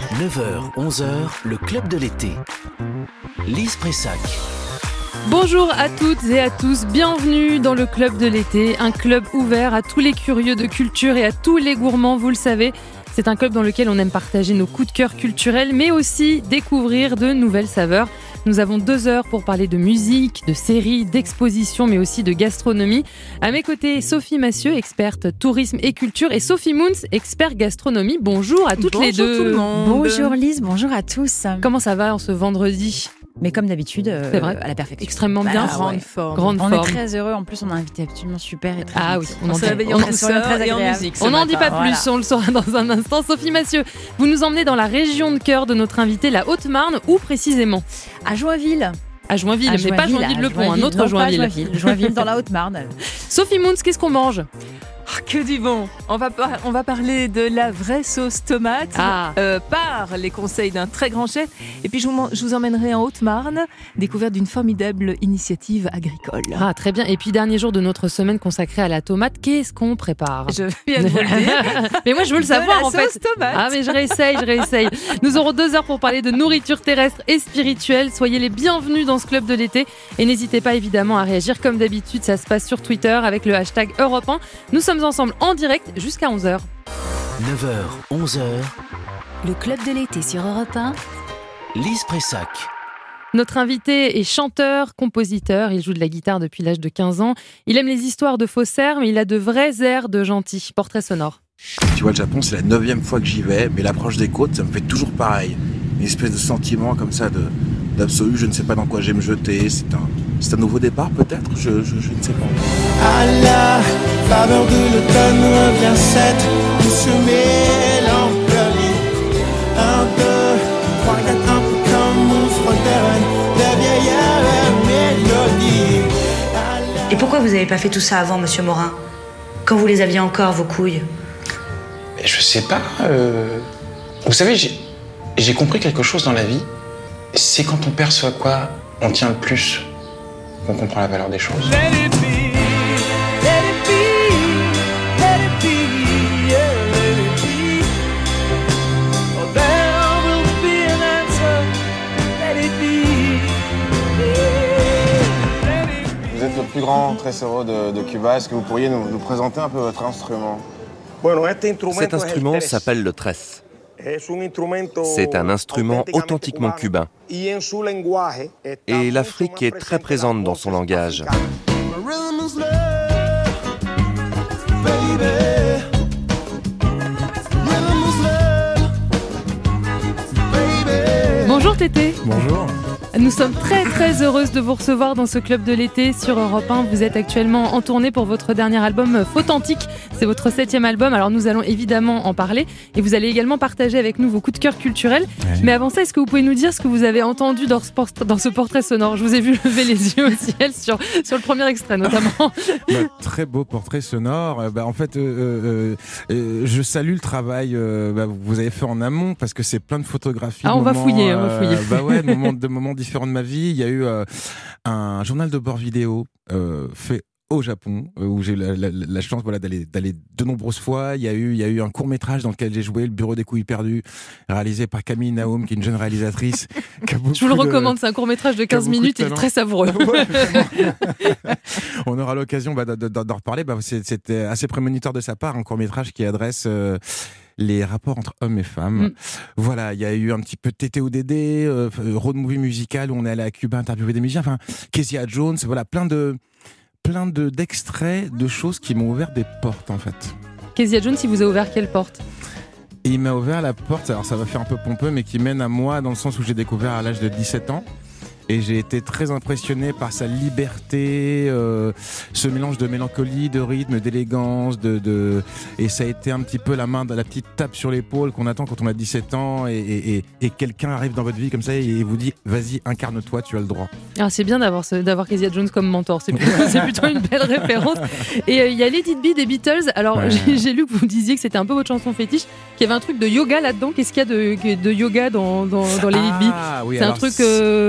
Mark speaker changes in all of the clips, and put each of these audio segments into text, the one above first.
Speaker 1: 9h, 11h, le club de l'été. Lise Pressac.
Speaker 2: Bonjour à toutes et à tous, bienvenue dans le club de l'été, un club ouvert à tous les curieux de culture et à tous les gourmands, vous le savez. C'est un club dans lequel on aime partager nos coups de cœur culturels, mais aussi découvrir de nouvelles saveurs. Nous avons 2 heures pour parler de musique, de séries, d'expositions, mais aussi de gastronomie. À mes côtés, Sophie Massieu, experte tourisme et culture, et Sophie Moons, expert gastronomie. Bonjour à toutes les deux.
Speaker 3: Bonjour tout le monde.
Speaker 4: Bonjour Lise, bonjour à tous.
Speaker 2: Comment ça va en ce vendredi ?
Speaker 4: Mais comme d'habitude,
Speaker 2: C'est vrai.
Speaker 4: à la perfection.
Speaker 2: Extrêmement bien.
Speaker 3: Grande forme.
Speaker 2: Grande
Speaker 4: On
Speaker 2: forme.
Speaker 4: est très heureux, en plus on a un invité absolument super et très
Speaker 2: Ah oui,
Speaker 4: gentil.
Speaker 2: on
Speaker 3: s'est réveillé en
Speaker 4: on est
Speaker 3: douceur
Speaker 4: très
Speaker 3: et en
Speaker 4: agréable.
Speaker 3: musique. ce
Speaker 2: On n'en dit
Speaker 3: matin.
Speaker 2: pas plus, on le saura dans un instant. Sophie Massieu, vous nous emmenez dans la région de cœur de notre invité, la Haute-Marne, où précisément ?
Speaker 4: À Joinville.
Speaker 2: À Joinville, mais pas Joinville-le-Pont, un autre Joinville.
Speaker 4: Joinville dans la Haute-Marne.
Speaker 2: Sophie Moons, qu'est-ce qu'on mange ?
Speaker 3: Ah, que du bon. On va parler de la vraie sauce tomate par les conseils d'un très grand chef. Et puis je vous emmènerai en Haute-Marne, découverte d'une formidable initiative agricole.
Speaker 2: Ah, très bien. Et puis, dernier jour de notre semaine consacrée à la tomate, qu'est-ce qu'on prépare ?
Speaker 3: Je viens de vous le dire.
Speaker 2: Mais moi, je veux le savoir,
Speaker 3: de la
Speaker 2: en fait.
Speaker 3: sauce tomate.
Speaker 2: Ah, mais je réessaye. Nous aurons 2 heures pour parler de nourriture terrestre et spirituelle. Soyez les bienvenus dans ce club de l'été. Et n'hésitez pas évidemment à réagir comme d'habitude. Ça se passe sur Twitter avec le hashtag Europe 1. Nous sommes ensemble en direct jusqu'à 11h.
Speaker 1: 9h, 11h,
Speaker 5: Le club de l'été sur Europe 1.
Speaker 1: Lise Pressac.
Speaker 2: Notre invité est chanteur, compositeur, il joue de la guitare depuis l'âge de 15 ans. Il aime les histoires de faussaires, mais il a de vrais airs de gentil. Portrait sonore.
Speaker 6: Tu vois, le Japon, c'est la 9e fois que j'y vais, mais l'approche des côtes, ça me fait toujours pareil. Une espèce de sentiment comme ça d'absolu, je ne sais pas dans quoi je vais me jeter. C'est un nouveau départ peut-être, je ne sais pas.
Speaker 7: À la faveur de l'automne revient cette douce mélancolie. 1, 2, 3, 4, un peu comme on fredonne de vieilles mélodies.
Speaker 8: Et pourquoi vous n'avez pas fait tout ça avant, monsieur Morin ? Quand vous les aviez encore, vos couilles ?
Speaker 9: Mais je sais pas. Vous savez, j'ai compris quelque chose dans la vie. C'est quand on perçoit quoi on tient le plus qu'on comprend la valeur des choses.
Speaker 7: Let it be, let it be, let it be, yeah, let it be. Oh, there will be an answer. Let it be, let it be.
Speaker 10: Vous êtes le plus grand trésor de Cuba. Est-ce que vous pourriez nous présenter un peu votre instrument ?
Speaker 11: Cet instrument s'appelle le tres. C'est un instrument authentiquement cubain. Et l'Afrique est très présente dans son langage.
Speaker 2: Bonjour Tété.
Speaker 6: Bonjour.
Speaker 2: Nous sommes très heureuses de vous recevoir dans ce club de l'été sur Europe 1. Vous êtes actuellement en tournée pour votre dernier album Fauthentique. C'est votre 7e album, alors nous allons évidemment en parler. Et vous allez également partager avec nous vos coups de cœur culturels.
Speaker 6: Ouais.
Speaker 2: Mais avant ça, est-ce que vous pouvez nous dire ce que vous avez entendu dans ce portrait sonore ? Je vous ai vu lever les yeux au ciel sur le premier extrait notamment.
Speaker 6: Très beau portrait sonore. En fait, je salue le travail que vous avez fait en amont parce que c'est plein de photographies.
Speaker 2: Ah, on va fouiller.
Speaker 6: De moments différents de ma vie. Il y a eu un journal de bord vidéo fait au Japon où j'ai eu la chance d'aller de nombreuses fois. Il y a eu un court-métrage dans lequel j'ai joué, Le Bureau des couilles perdues, réalisé par Camille Naum, qui est une jeune réalisatrice.
Speaker 2: Je vous le recommande, c'est un court-métrage de 15 minutes et très savoureux.
Speaker 6: Ouais, on aura l'occasion d'en reparler. C'était assez prémonitoire de sa part, un court-métrage qui adresse les rapports entre hommes et femmes. Voilà, il y a eu un petit peu de TTODD, road movie musical où on est allé à Cuba interviewer des musiciens, Kezia Jones, voilà, plein d'extraits de choses qui m'ont ouvert des portes en fait.
Speaker 2: Kezia Jones, il vous a ouvert quelle porte ?
Speaker 6: Et il m'a ouvert la porte, alors ça va faire un peu pompeux, mais qui mène à moi dans le sens où j'ai découvert à l'âge de 17 ans. Et j'ai été très impressionné par sa liberté, ce mélange de mélancolie, de rythme, d'élégance, et ça a été un petit peu la petite tape sur l'épaule qu'on attend quand on a 17 ans et quelqu'un arrive dans votre vie comme ça et vous dit vas-y, incarne-toi, tu as le droit.
Speaker 2: Alors c'est bien d'avoir Kezia Jones comme mentor, c'est plutôt une belle référence. Et il y a Let It Be des Beatles. Alors j'ai lu que vous disiez que c'était un peu votre chanson fétiche, qu'il y avait un truc de yoga là-dedans. Qu'est-ce qu'il y a de yoga dans Let It Be ?
Speaker 6: Oui,
Speaker 2: c'est un truc.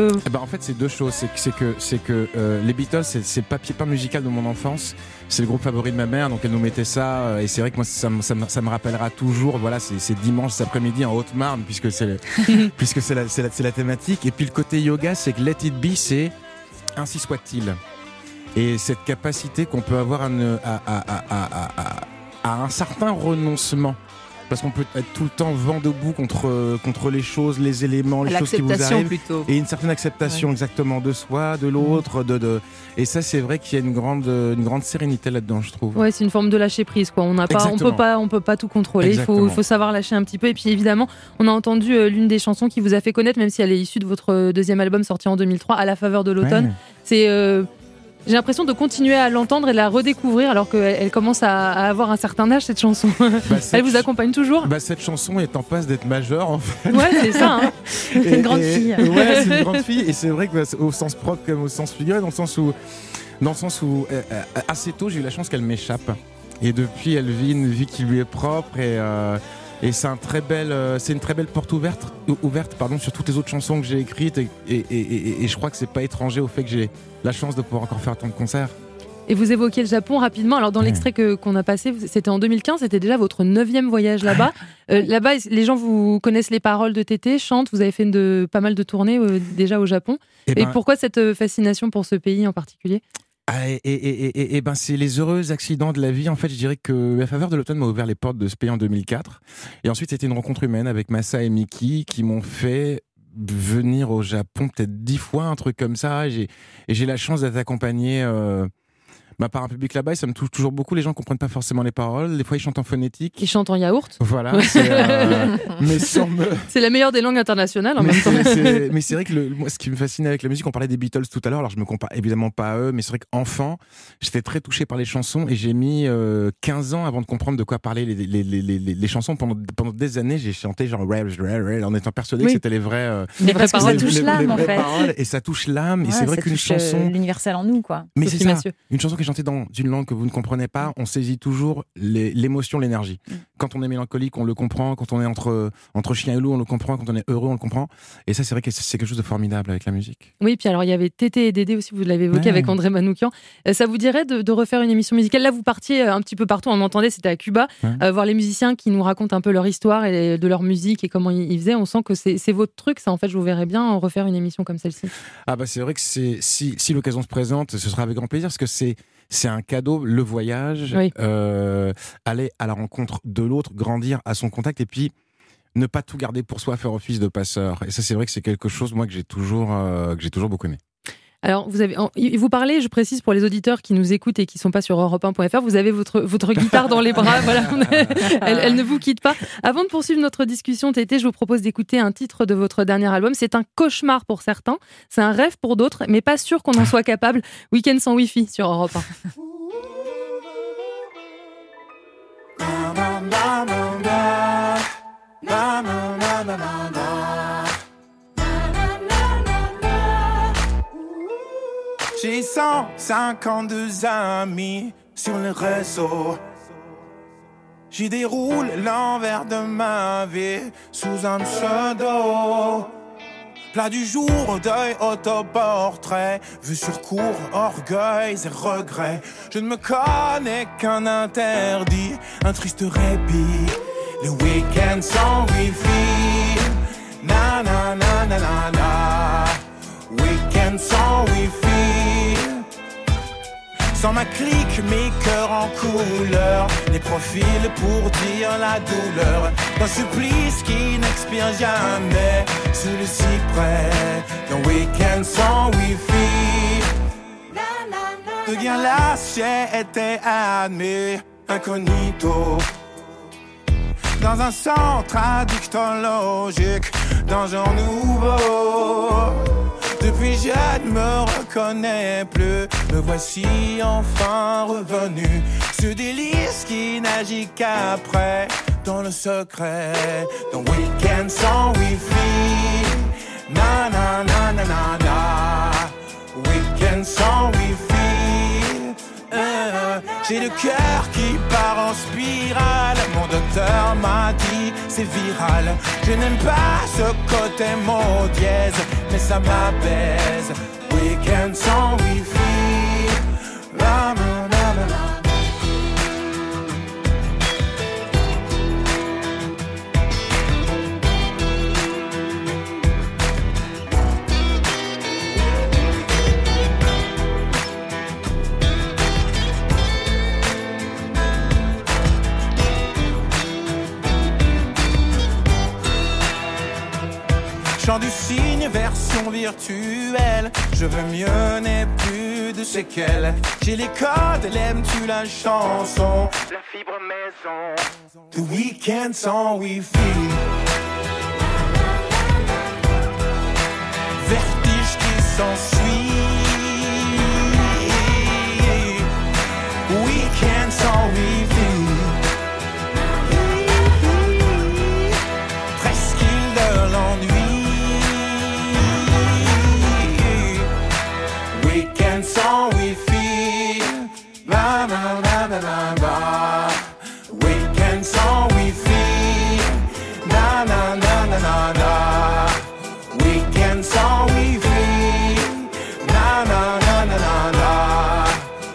Speaker 6: en fait, c'est deux choses. C'est que les Beatles, c'est le papier peint musical de mon enfance. C'est le groupe favori de ma mère, donc elle nous mettait ça. Et c'est vrai que moi, ça me rappellera toujours. Voilà, c'est dimanche cet après-midi en Haute-Marne, puisque c'est la thématique. Et puis le côté yoga, c'est que Let It Be, c'est ainsi soit-il. Et cette capacité qu'on peut avoir à un certain renoncement. Parce qu'on peut être tout le temps vent debout contre les choses, les éléments, les choses qui vous arrivent.
Speaker 3: Plutôt.
Speaker 6: Et une certaine acceptation exactement de soi, de l'autre. Et ça, c'est vrai qu'il y a une grande sérénité là-dedans, je trouve.
Speaker 2: Ouais, c'est une forme de lâcher prise, quoi. On peut pas tout contrôler. Il faut savoir lâcher un petit peu. Et puis évidemment, on a entendu l'une des chansons qui vous a fait connaître, même si elle est issue de votre deuxième album sorti en 2003, À la faveur de l'automne. Ouais. C'est j'ai l'impression de continuer à l'entendre et de la redécouvrir alors qu'elle commence à avoir un certain âge, cette chanson. Elle vous accompagne toujours ?
Speaker 6: Cette chanson est en passe d'être majeure, en fait.
Speaker 2: Ouais, c'est ça. Hein.
Speaker 4: C'est une grande fille.
Speaker 6: Ouais, c'est une grande fille. Et c'est vrai que au sens propre comme au sens figuré, dans le sens où assez tôt, j'ai eu la chance qu'elle m'échappe. Et depuis, elle vit une vie qui lui est propre et c'est une très belle porte ouverte sur toutes les autres chansons que j'ai écrites et je crois que c'est pas étranger au fait que j'ai la chance de pouvoir encore faire tant de concerts.
Speaker 2: Et vous évoquez le Japon rapidement. Alors dans l'extrait qu'on a passé, c'était en 2015, c'était déjà votre 9e voyage là-bas. Là-bas, les gens vous connaissent les paroles de Tété, chantent. Vous avez fait pas mal de tournées déjà au Japon. Et pourquoi cette fascination pour ce pays en particulier ?
Speaker 6: C'est les heureux accidents de la vie. En fait, je dirais que La faveur de l'automne m'a ouvert les portes de ce pays en 2004. Et ensuite, c'était une rencontre humaine avec Massa et Miki qui m'ont fait venir au Japon peut-être 10 fois, un truc comme ça. Et j'ai la chance d'être accompagné par un public là-bas. Et ça me touche toujours beaucoup. Les gens ne comprennent pas forcément les paroles. Des fois, ils chantent en phonétique.
Speaker 2: Ils chantent en yaourt.
Speaker 6: Voilà. Mais c'est
Speaker 2: la meilleure des langues internationales en même temps.
Speaker 6: Mais c'est vrai que moi, ce qui me fascine avec la musique, on parlait des Beatles tout à l'heure. Alors, je me compare évidemment pas à eux, mais c'est vrai qu'enfant, j'étais très touché par les chansons et j'ai mis 15 ans avant de comprendre de quoi parlaient les chansons. Pendant des années, j'ai chanté genre en étant persuadé que c'était les vraies
Speaker 4: paroles. Ça touche l'âme, en fait.
Speaker 6: Et ça touche l'âme. Et c'est vrai qu'une chanson.
Speaker 4: L'universel en nous, quoi.
Speaker 6: Mais c'est ça. Une chanson qui chantée dans une langue que vous ne comprenez pas, on saisit toujours l'émotion, l'énergie. Quand on est mélancolique, on le comprend. Quand on est entre chien et loup, on le comprend. Quand on est heureux, on le comprend. Et ça, c'est vrai que c'est quelque chose de formidable avec la musique.
Speaker 2: Oui, puis alors il y avait Tété et Dédé aussi, vous l'avez évoqué avec André Manoukian. Ça vous dirait de refaire une émission musicale ? Là, vous partiez un petit peu partout. On entendait, c'était à Cuba, voir les musiciens qui nous racontent un peu leur histoire et de leur musique et comment ils faisaient. On sent que c'est votre truc. Ça, en fait, je vous verrais bien refaire une émission comme celle-ci.
Speaker 6: C'est vrai que si l'occasion se présente, ce sera avec grand plaisir parce que c'est un cadeau, le voyage, aller à la rencontre de l'autre, grandir à son contact et puis ne pas tout garder pour soi, faire office de passeur. Et ça, c'est vrai que c'est quelque chose, moi, que j'ai toujours beaucoup aimé.
Speaker 2: Alors, vous parlez, je précise pour les auditeurs qui nous écoutent et qui ne sont pas sur europe1.fr, vous avez votre guitare dans les bras, voilà, elle ne vous quitte pas. Avant de poursuivre notre discussion, Tété, je vous propose d'écouter un titre de votre dernier album. C'est un cauchemar pour certains, c'est un rêve pour d'autres, mais pas sûr qu'on en soit capable. Week-end sans Wi-Fi sur Europe 1.
Speaker 7: J'ai 152 amis sur le réseau. J'y déroule l'envers de ma vie sous un pseudo. Plat du jour, deuil, autoportrait, vue sur cour, orgueil et regret. Je ne me connais qu'un interdit, un triste répit. Le week-end sans wifi, na na na na na na. Week-end sans wifi, sans ma clique, mes cœurs en couleur, les profils pour dire la douleur d'un supplice qui n'expire jamais sous le cyprès. D'un week-end sans wifi devient l'assiette admis incognito. Dans un centre addictologique, dans un nouveau. Depuis je ne me reconnais plus, me voici enfin revenu. Ce délice qui n'agit qu'après, dans le secret d'un week-end sans wifi. Na na na na na na. Week-end sans wifi. J'ai le cœur qui part en spirale, monde chanteur m'a dit c'est viral. Je n'aime pas ce côté mot dièse, mais ça m'apaise. Week-end sans wifi. La, la, la, la. Chant du cygne, version virtuelle. Je veux mieux, n'ai plus de séquelles. J'ai les codes, elle aime-tu la chanson? La fibre maison. The week-end sans wifi. Vertige qui s'ensuit. Week-end sans wifi. Presqu'île de l'ennui. Sans wifi, la la la la la la. Week-end sans wifi, la la la la la la. Week-end sans wifi, la la la la la la.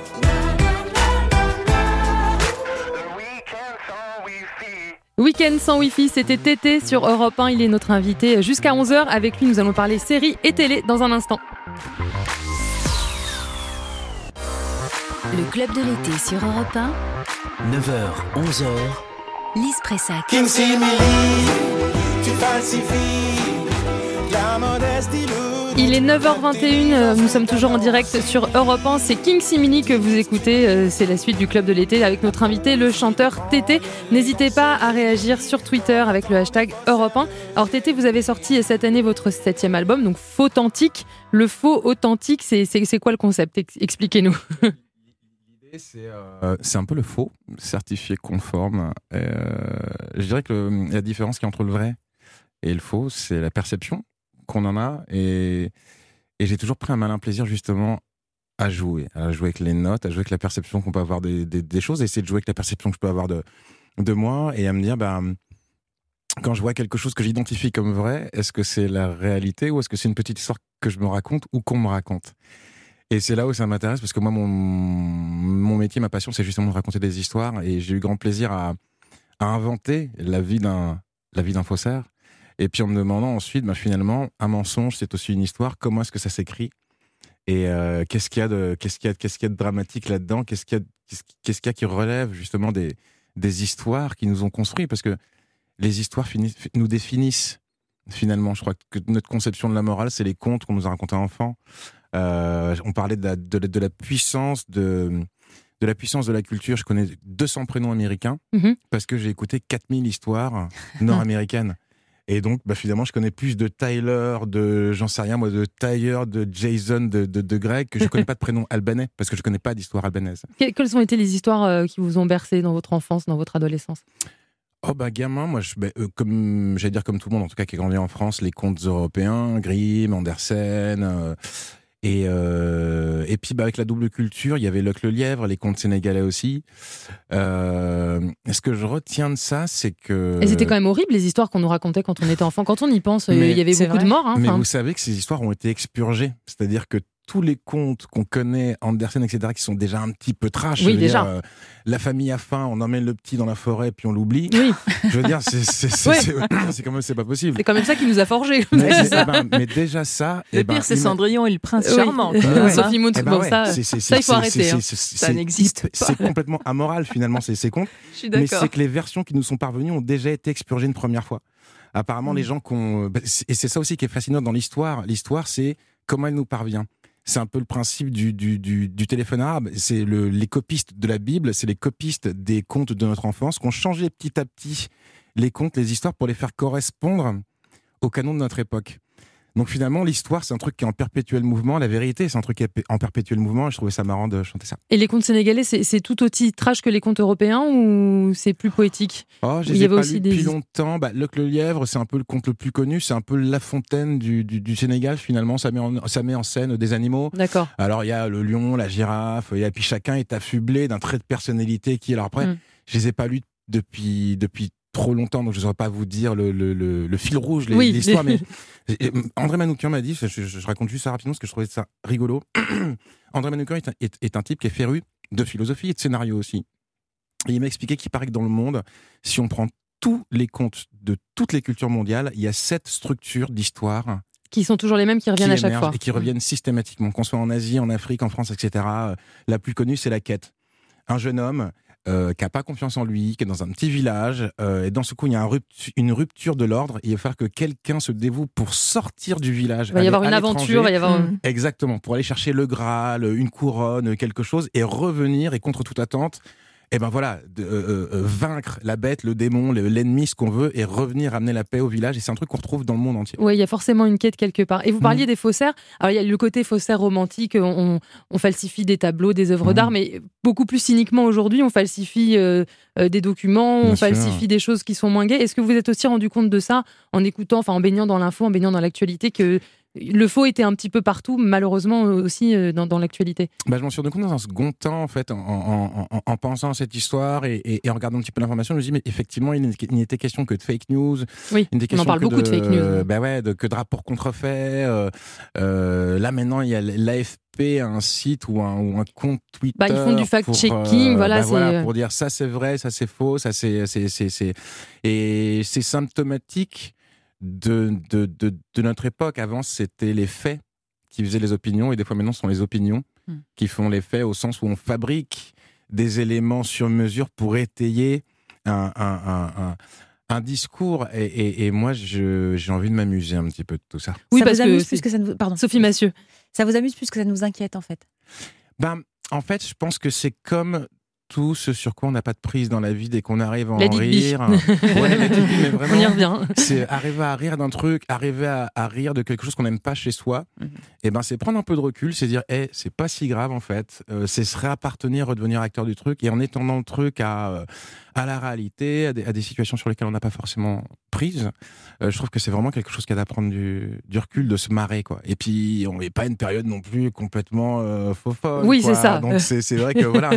Speaker 2: Week-end sans Wi-Fi, c'était Tété sur Europe 1. Il est notre invité jusqu'à 11h. Avec lui, nous allons parler séries et télé dans un instant.
Speaker 5: Le club de l'été sur Europe 1.
Speaker 1: 9h, 11h.
Speaker 5: Lise Pressac.
Speaker 7: King Simili, tu falsifies la modestie.
Speaker 2: Il est 9h21, nous sommes toujours en direct sur Europe 1. C'est King Simini que vous écoutez, c'est la suite du club de l'été avec notre invité, le chanteur Tété. N'hésitez pas à réagir sur Twitter avec le hashtag Europe 1. Alors Tété, vous avez sorti cette année votre 7e album, donc Faux-Authentique. Le faux authentique, c'est quoi le concept? Expliquez-nous.
Speaker 6: C'est un peu le faux, certifié conforme. Je dirais que la différence qu'il y a entre le vrai et le faux, c'est la perception qu'on en a. Et j'ai toujours pris un malin plaisir justement à jouer avec les notes, à jouer avec la perception qu'on peut avoir des choses, et essayer de jouer avec la perception que je peux avoir de moi, et à me dire, quand je vois quelque chose que j'identifie comme vrai, est-ce que c'est la réalité ou est-ce que c'est une petite histoire que je me raconte ou qu'on me raconte? Et c'est là où ça m'intéresse, parce que moi, mon métier, ma passion, c'est justement de raconter des histoires, et j'ai eu grand plaisir à inventer la vie d'un faussaire. Et puis en me demandant ensuite, finalement, un mensonge, c'est aussi une histoire. Comment est-ce que ça s'écrit? Et qu'est-ce qu'il y a de dramatique là-dedans? Qu'est-ce qu'il y a qui relève justement des histoires qui nous ont construits? Parce que les histoires nous définissent finalement. Je crois que notre conception de la morale, c'est les contes qu'on nous a racontés enfants. On parlait de la puissance de la culture. Je connais 200 prénoms américains parce que j'ai écouté 4000 histoires nord-américaines. Et donc, finalement, je connais plus de Tyler, j'en sais rien, moi, de Tyler, de Jason, de Greg, que je connais pas de prénom albanais, parce que je connais pas d'histoire albanaise.
Speaker 2: Quelles ont été les histoires qui vous ont bercé dans votre enfance, dans votre adolescence?
Speaker 6: Gamin, moi, comme j'allais dire comme tout le monde, en tout cas qui a grandi en France, les contes européens, Grimm, Andersen, et puis avec la double culture, il y avait Luc le Lièvre, les contes sénégalais aussi. Ce que je retiens de ça, c'est que...
Speaker 2: Et c'était quand même horrible, les histoires qu'on nous racontait quand on était enfant. Quand on y pense, il y avait beaucoup de morts.
Speaker 6: Mais vous savez que ces histoires ont été expurgées. C'est-à-dire que tous les contes qu'on connaît, Andersen, etc., qui sont déjà un petit peu trash.
Speaker 2: Oui, déjà.
Speaker 6: La famille a faim, on emmène le petit dans la forêt, puis on l'oublie.
Speaker 2: Oui.
Speaker 6: Je veux dire, c'est quand même, c'est pas possible.
Speaker 2: C'est quand même ça qui nous a forgés.
Speaker 6: Mais déjà ça...
Speaker 3: Le pire, c'est Cendrillon et le prince charmant.
Speaker 2: Sophie Moon, ça, il faut arrêter.
Speaker 3: Ça n'existe pas.
Speaker 6: C'est complètement amoral, finalement, ces contes.
Speaker 3: Je suis d'accord.
Speaker 6: Mais c'est que les versions qui nous sont parvenues ont déjà été expurgées une première fois. Apparemment, les gens et c'est ça aussi qui est fascinant dans l'histoire. L'histoire, c'est comment elle nous parvient. C'est un peu le principe du téléphone arabe. C'est les copistes de la Bible, c'est les copistes des contes de notre enfance qui ont changé petit à petit les contes, les histoires pour les faire correspondre au canon de notre époque. Donc finalement, l'histoire, c'est un truc qui est en perpétuel mouvement. La vérité, c'est un truc qui est en perpétuel mouvement. Et je trouvais ça marrant de chanter ça. Et
Speaker 2: les contes sénégalais, c'est tout aussi trash que les contes européens ou c'est plus poétique?
Speaker 6: Je les ai pas lus depuis longtemps. Luc le Lièvre, c'est un peu le conte le plus connu. C'est un peu La Fontaine du Sénégal, finalement. Ça met en scène des animaux.
Speaker 2: D'accord.
Speaker 6: Alors, il y a le lion, la girafe. Et puis chacun est affublé d'un trait de personnalité qui... Alors après, je les ai pas lus depuis trop longtemps, donc je ne saurais pas vous dire le fil rouge, l'histoire, mais André Manoukian m'a dit, je raconte juste ça rapidement parce que je trouvais ça rigolo. André Manoukian est un type qui est féru de philosophie et de scénario aussi. Et il m'a expliqué qu'il paraît que dans le monde, si on prend tous les contes de toutes les cultures mondiales, il y a 7 structures d'histoire
Speaker 2: qui sont toujours les mêmes, qui reviennent à chaque fois.
Speaker 6: Et qui reviennent systématiquement, qu'on soit en Asie, en Afrique, en France, etc. La plus connue, c'est la quête. Un jeune homme qui n'a pas confiance en lui, qui est dans un petit village, et dans ce coup, il y a une rupture de l'ordre. Il va falloir que quelqu'un se dévoue pour sortir du village.
Speaker 2: Il va y avoir une aventure.
Speaker 6: Exactement, pour aller chercher le Graal, une couronne, quelque chose, et revenir, et contre toute attente, et ben voilà, vaincre la bête, le démon, l'ennemi, ce qu'on veut, et revenir amener la paix au village. Et c'est un truc qu'on retrouve dans le monde entier.
Speaker 2: Oui, il y a forcément une quête quelque part. Et vous parliez des faussaires. Alors il y a le côté faussaire romantique, on falsifie des tableaux, des œuvres d'art, mais beaucoup plus cyniquement aujourd'hui, on falsifie des documents, on falsifie des choses qui sont moins gaies. Est-ce que vous vous êtes aussi rendu compte de ça en écoutant, en baignant dans l'info, en baignant dans l'actualité, que le faux était un petit peu partout, malheureusement aussi dans l'actualité?
Speaker 6: Je m'en suis rendu compte dans un second temps, en fait, en pensant à cette histoire et en regardant un petit peu l'information. Je me dis, mais effectivement, il n'était question que de fake news.
Speaker 2: Oui, on en parle beaucoup de fake news.
Speaker 6: Que de rapports contrefaits. Là, maintenant, il y a l'AFP, un site ou un compte Twitter.
Speaker 2: Ils font du fact-checking,
Speaker 6: pour dire ça c'est vrai, ça c'est faux, ça c'est et c'est symptomatique de notre époque. Avant, c'était les faits qui faisaient les opinions, et des fois maintenant, ce sont les opinions qui font les faits, au sens où on fabrique des éléments sur mesure pour étayer un discours. Et moi, j'ai envie de m'amuser un petit peu de tout ça.
Speaker 4: Oui, parce que plus que ça nous... Pardon.
Speaker 2: Sophie Massieu.
Speaker 4: Ça vous amuse plus que ça nous inquiète, en fait?
Speaker 6: En fait, je pense que c'est comme tout ce sur quoi on n'a pas de prise dans la vie dès qu'on arrive à en rire. Mais vraiment,
Speaker 2: on y revient.
Speaker 6: C'est arriver à rire d'un truc, arriver à rire de quelque chose qu'on n'aime pas chez soi. Et c'est prendre un peu de recul, c'est dire, c'est pas si grave en fait. C'est se réappartenir, redevenir acteur du truc, et en étendant le truc à la réalité, à des situations sur lesquelles on n'a pas forcément prise. Je trouve que c'est vraiment quelque chose qui a d'apprendre du recul, de se marrer, quoi. Et puis, on n'est pas une période non plus complètement faux-folle.
Speaker 2: Oui,
Speaker 6: quoi.
Speaker 2: c'est ça.
Speaker 6: Donc c'est vrai que voilà,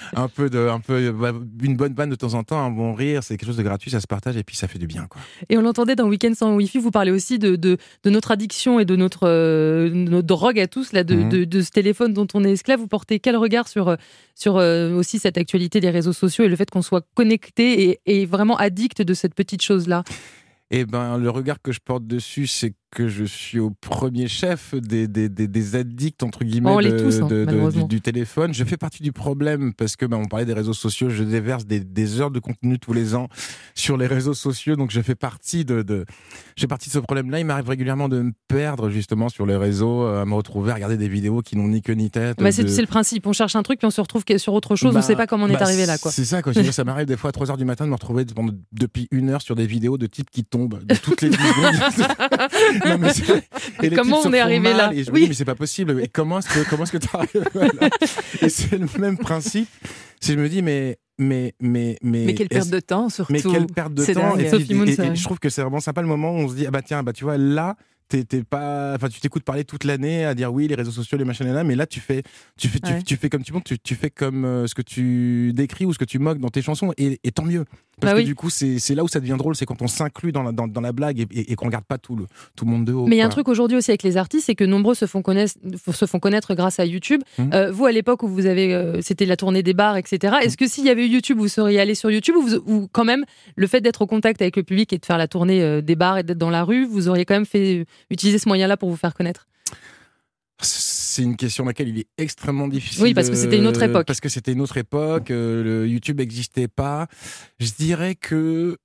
Speaker 6: une bonne vanne de temps en temps, un bon rire, c'est quelque chose de gratuit, ça se partage et puis ça fait du bien, quoi.
Speaker 2: Et on l'entendait dans Week-end sans Wi-Fi, vous parlez aussi de notre addiction et de notre drogue à tous, là, de ce téléphone dont on est esclave. Vous portez quel regard sur aussi cette actualité des réseaux sociaux et le fait qu'on soit connecté et vraiment addict de cette petite chose-là?
Speaker 6: Le regard que je porte dessus, c'est que je suis au premier chef des addicts, entre guillemets, du téléphone. Je fais partie du problème parce que on parlait des réseaux sociaux, je déverse des heures de contenu tous les ans sur les réseaux sociaux, donc je fais partie de ce problème-là. Il m'arrive régulièrement de me perdre justement sur les réseaux, à me retrouver à regarder des vidéos qui n'ont ni queue ni tête.
Speaker 2: C'est le principe, on cherche un truc puis on se retrouve sur autre chose, on ne sait pas comment on est arrivé là, quoi.
Speaker 6: C'est ça, quoi. Ça m'arrive des fois à 3h du matin de me retrouver depuis 1 heure sur des vidéos de types qui tombent de toutes les 10 secondes. Non,
Speaker 2: comment on est arrivé là?
Speaker 6: Et je me dis, mais c'est pas possible. Et comment est-ce que tu arrives là? Et c'est le même principe. Je me dis, mais
Speaker 3: quelle perte de temps, surtout.
Speaker 6: Mais quelle perte de temps. Et je trouve que c'est vraiment sympa le moment où on se dit, tu vois, là, tu t'écoutes parler toute l'année à dire oui, les réseaux sociaux, les machins, là, mais là tu fais comme tu fais comme ce que tu décris ou ce que tu moques dans tes chansons, et tant mieux. Parce que du coup, c'est là où ça devient drôle, c'est quand on s'inclut dans la blague et qu'on regarde pas tout le monde de haut.
Speaker 2: Mais il y a un truc aujourd'hui aussi avec les artistes, c'est que nombreux se font connaître grâce à YouTube. Vous, à l'époque où vous avez, c'était la tournée des bars, etc. Est-ce que s'il y avait eu YouTube, vous seriez allé sur YouTube, ou quand même le fait d'être au contact avec le public et de faire la tournée des bars et d'être dans la rue, vous auriez quand même utiliser ce moyen-là pour vous faire connaître?
Speaker 6: C'est une question à laquelle il est extrêmement difficile.
Speaker 2: Oui, parce que c'était une autre époque.
Speaker 6: Le YouTube n'existait pas. Je dirais que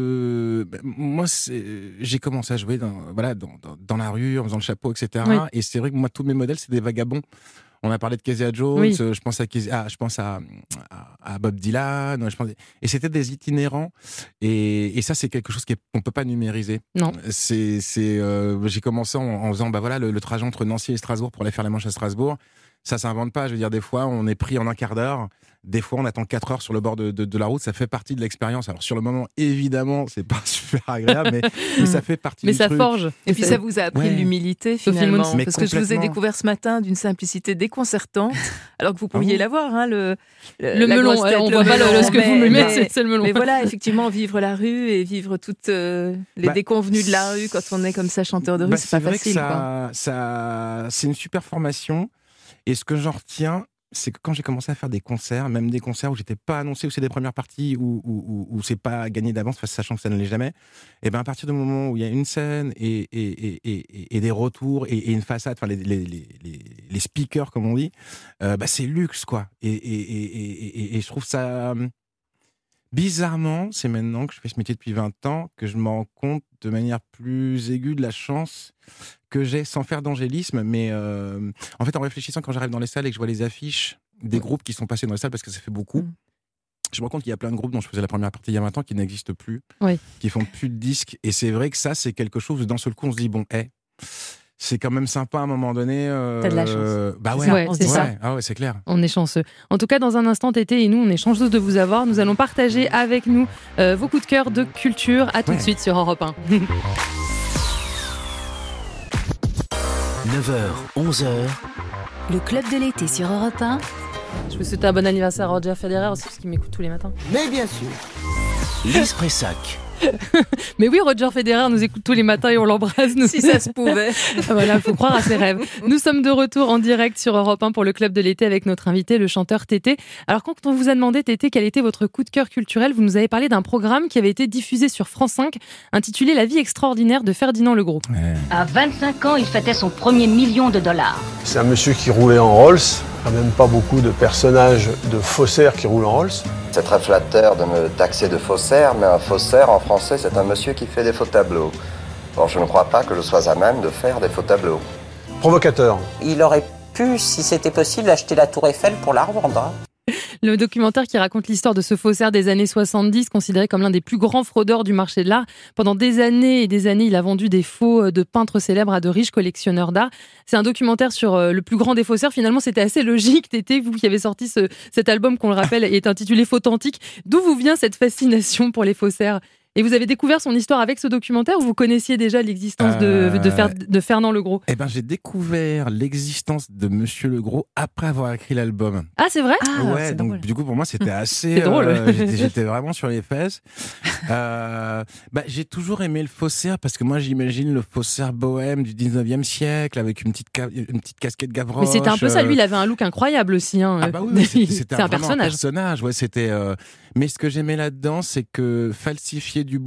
Speaker 6: moi, j'ai commencé à jouer dans la rue, en faisant le chapeau, etc. Oui. Et c'est vrai que moi, tous mes modèles, c'est des vagabonds. On a parlé de Kezia Jones, oui. Je pense à Bob Dylan, et c'était des itinérants, et ça c'est quelque chose qu'on peut pas numériser.
Speaker 2: Non.
Speaker 6: J'ai commencé en faisant le trajet entre Nancy et Strasbourg pour aller faire la Manche à Strasbourg. Ça s'invente pas. Je veux dire, des fois, on est pris en un quart d'heure. Des fois, on attend 4 heures sur le bord de la route. Ça fait partie de l'expérience. Alors, sur le moment, évidemment, c'est pas super agréable, mais ça fait partie du truc.
Speaker 2: Mais ça forge.
Speaker 3: Et puis, ça vous a appris l'humilité, finalement. Parce que je vous ai découvert ce matin d'une simplicité déconcertante, alors que vous pourriez l'avoir, hein, le
Speaker 2: melon. On voit pas ce que vous me mettez, c'est le melon.
Speaker 3: Mais voilà, effectivement, vivre la rue et vivre toutes les déconvenues de la rue quand on est comme ça, chanteur de rue, c'est pas facile.
Speaker 6: C'est une super formation. Et ce que j'en retiens, c'est que quand j'ai commencé à faire des concerts, même des concerts où j'étais pas annoncé, où c'est des premières parties, où c'est pas gagné d'avance, sachant que ça ne l'est jamais, et ben à partir du moment où il y a une scène et des retours et une façade, enfin les speakers comme on dit, c'est luxe quoi. Et je trouve ça bizarrement, c'est maintenant que je fais ce métier depuis 20 ans que je me rends compte de manière plus aiguë de la chance que j'ai, sans faire d'angélisme, mais en fait en réfléchissant quand j'arrive dans les salles et que je vois les affiches des groupes qui sont passés dans les salles, parce que ça fait beaucoup, je me rends compte qu'il y a plein de groupes dont je faisais la première partie il y a 20 ans qui n'existent plus, qui font plus de disques, et c'est vrai que ça c'est quelque chose où d'un seul coup on se dit bon, c'est quand même sympa à un moment donné.
Speaker 4: T'as de la chance.
Speaker 6: Bah ouais,
Speaker 2: c'est ça.
Speaker 6: Ah ouais, c'est clair.
Speaker 2: On est chanceux. En tout cas, dans un instant, Tété et nous, on est chanceux de vous avoir. Nous allons partager avec nous vos coups de cœur de culture. À tout de suite sur Europe 1.
Speaker 1: 9h, 11h.
Speaker 5: Le club de l'été sur Europe 1.
Speaker 2: Je vous souhaite un bon anniversaire à Roger Federer aussi, parce qu'il m'écoute tous les matins.
Speaker 1: Mais bien sûr. Lise Pressac.
Speaker 2: Mais oui, Roger Federer nous écoute tous les matins et on l'embrasse.
Speaker 3: Si ça se pouvait.
Speaker 2: Voilà, il faut croire à ses rêves. Nous sommes de retour en direct sur Europe 1 pour le club de l'été avec notre invité, le chanteur Tété. Alors quand on vous a demandé, Tété, quel était votre coup de cœur culturel, vous nous avez parlé d'un programme qui avait été diffusé sur France 5, intitulé La vie extraordinaire de Ferdinand Legros.
Speaker 12: À 25 ans, il fêtait son premier $1 million.
Speaker 13: C'est un monsieur qui roulait en Rolls. Il n'y a même pas beaucoup de personnages de faussaires qui roulent en Rolls.
Speaker 14: C'est très flatteur de me taxer de faussaire, mais un faussaire en français, c'est un monsieur qui fait des faux tableaux. Or, je ne crois pas que je sois à même de faire des faux tableaux.
Speaker 13: Provocateur.
Speaker 15: Il aurait pu, si c'était possible, acheter la Tour Eiffel pour la revendre.
Speaker 2: Le documentaire qui raconte l'histoire de ce faussaire des années 70, considéré comme l'un des plus grands fraudeurs du marché de l'art. Pendant des années et des années, il a vendu des faux de peintres célèbres à de riches collectionneurs d'art. C'est un documentaire sur le plus grand des faussaires. Finalement, c'était assez logique. Tété, vous qui avez sorti cet album, qu'on le rappelle, est intitulé Fauthentique. D'où vous vient cette fascination pour les faussaires ? Et vous avez découvert son histoire avec ce documentaire, ou vous connaissiez déjà l'existence de Fernand Legros ?
Speaker 6: Eh ben, j'ai découvert l'existence de Monsieur Legros après avoir écrit l'album.
Speaker 2: Ah, c'est vrai ?
Speaker 6: Ouais, donc drôle. Du coup pour moi c'était assez.
Speaker 2: C'est drôle.
Speaker 6: J'étais vraiment sur les fesses. J'ai toujours aimé le faussaire parce que moi j'imagine le faussaire bohème du 19e siècle avec une petite casquette Gavroche.
Speaker 2: Mais c'était un peu ça, lui il avait un look incroyable aussi. Hein.
Speaker 6: Ah bah oui, c'était
Speaker 2: un personnage.
Speaker 6: Ouais, c'était. Mais ce que j'aimais là-dedans, c'est que falsifier le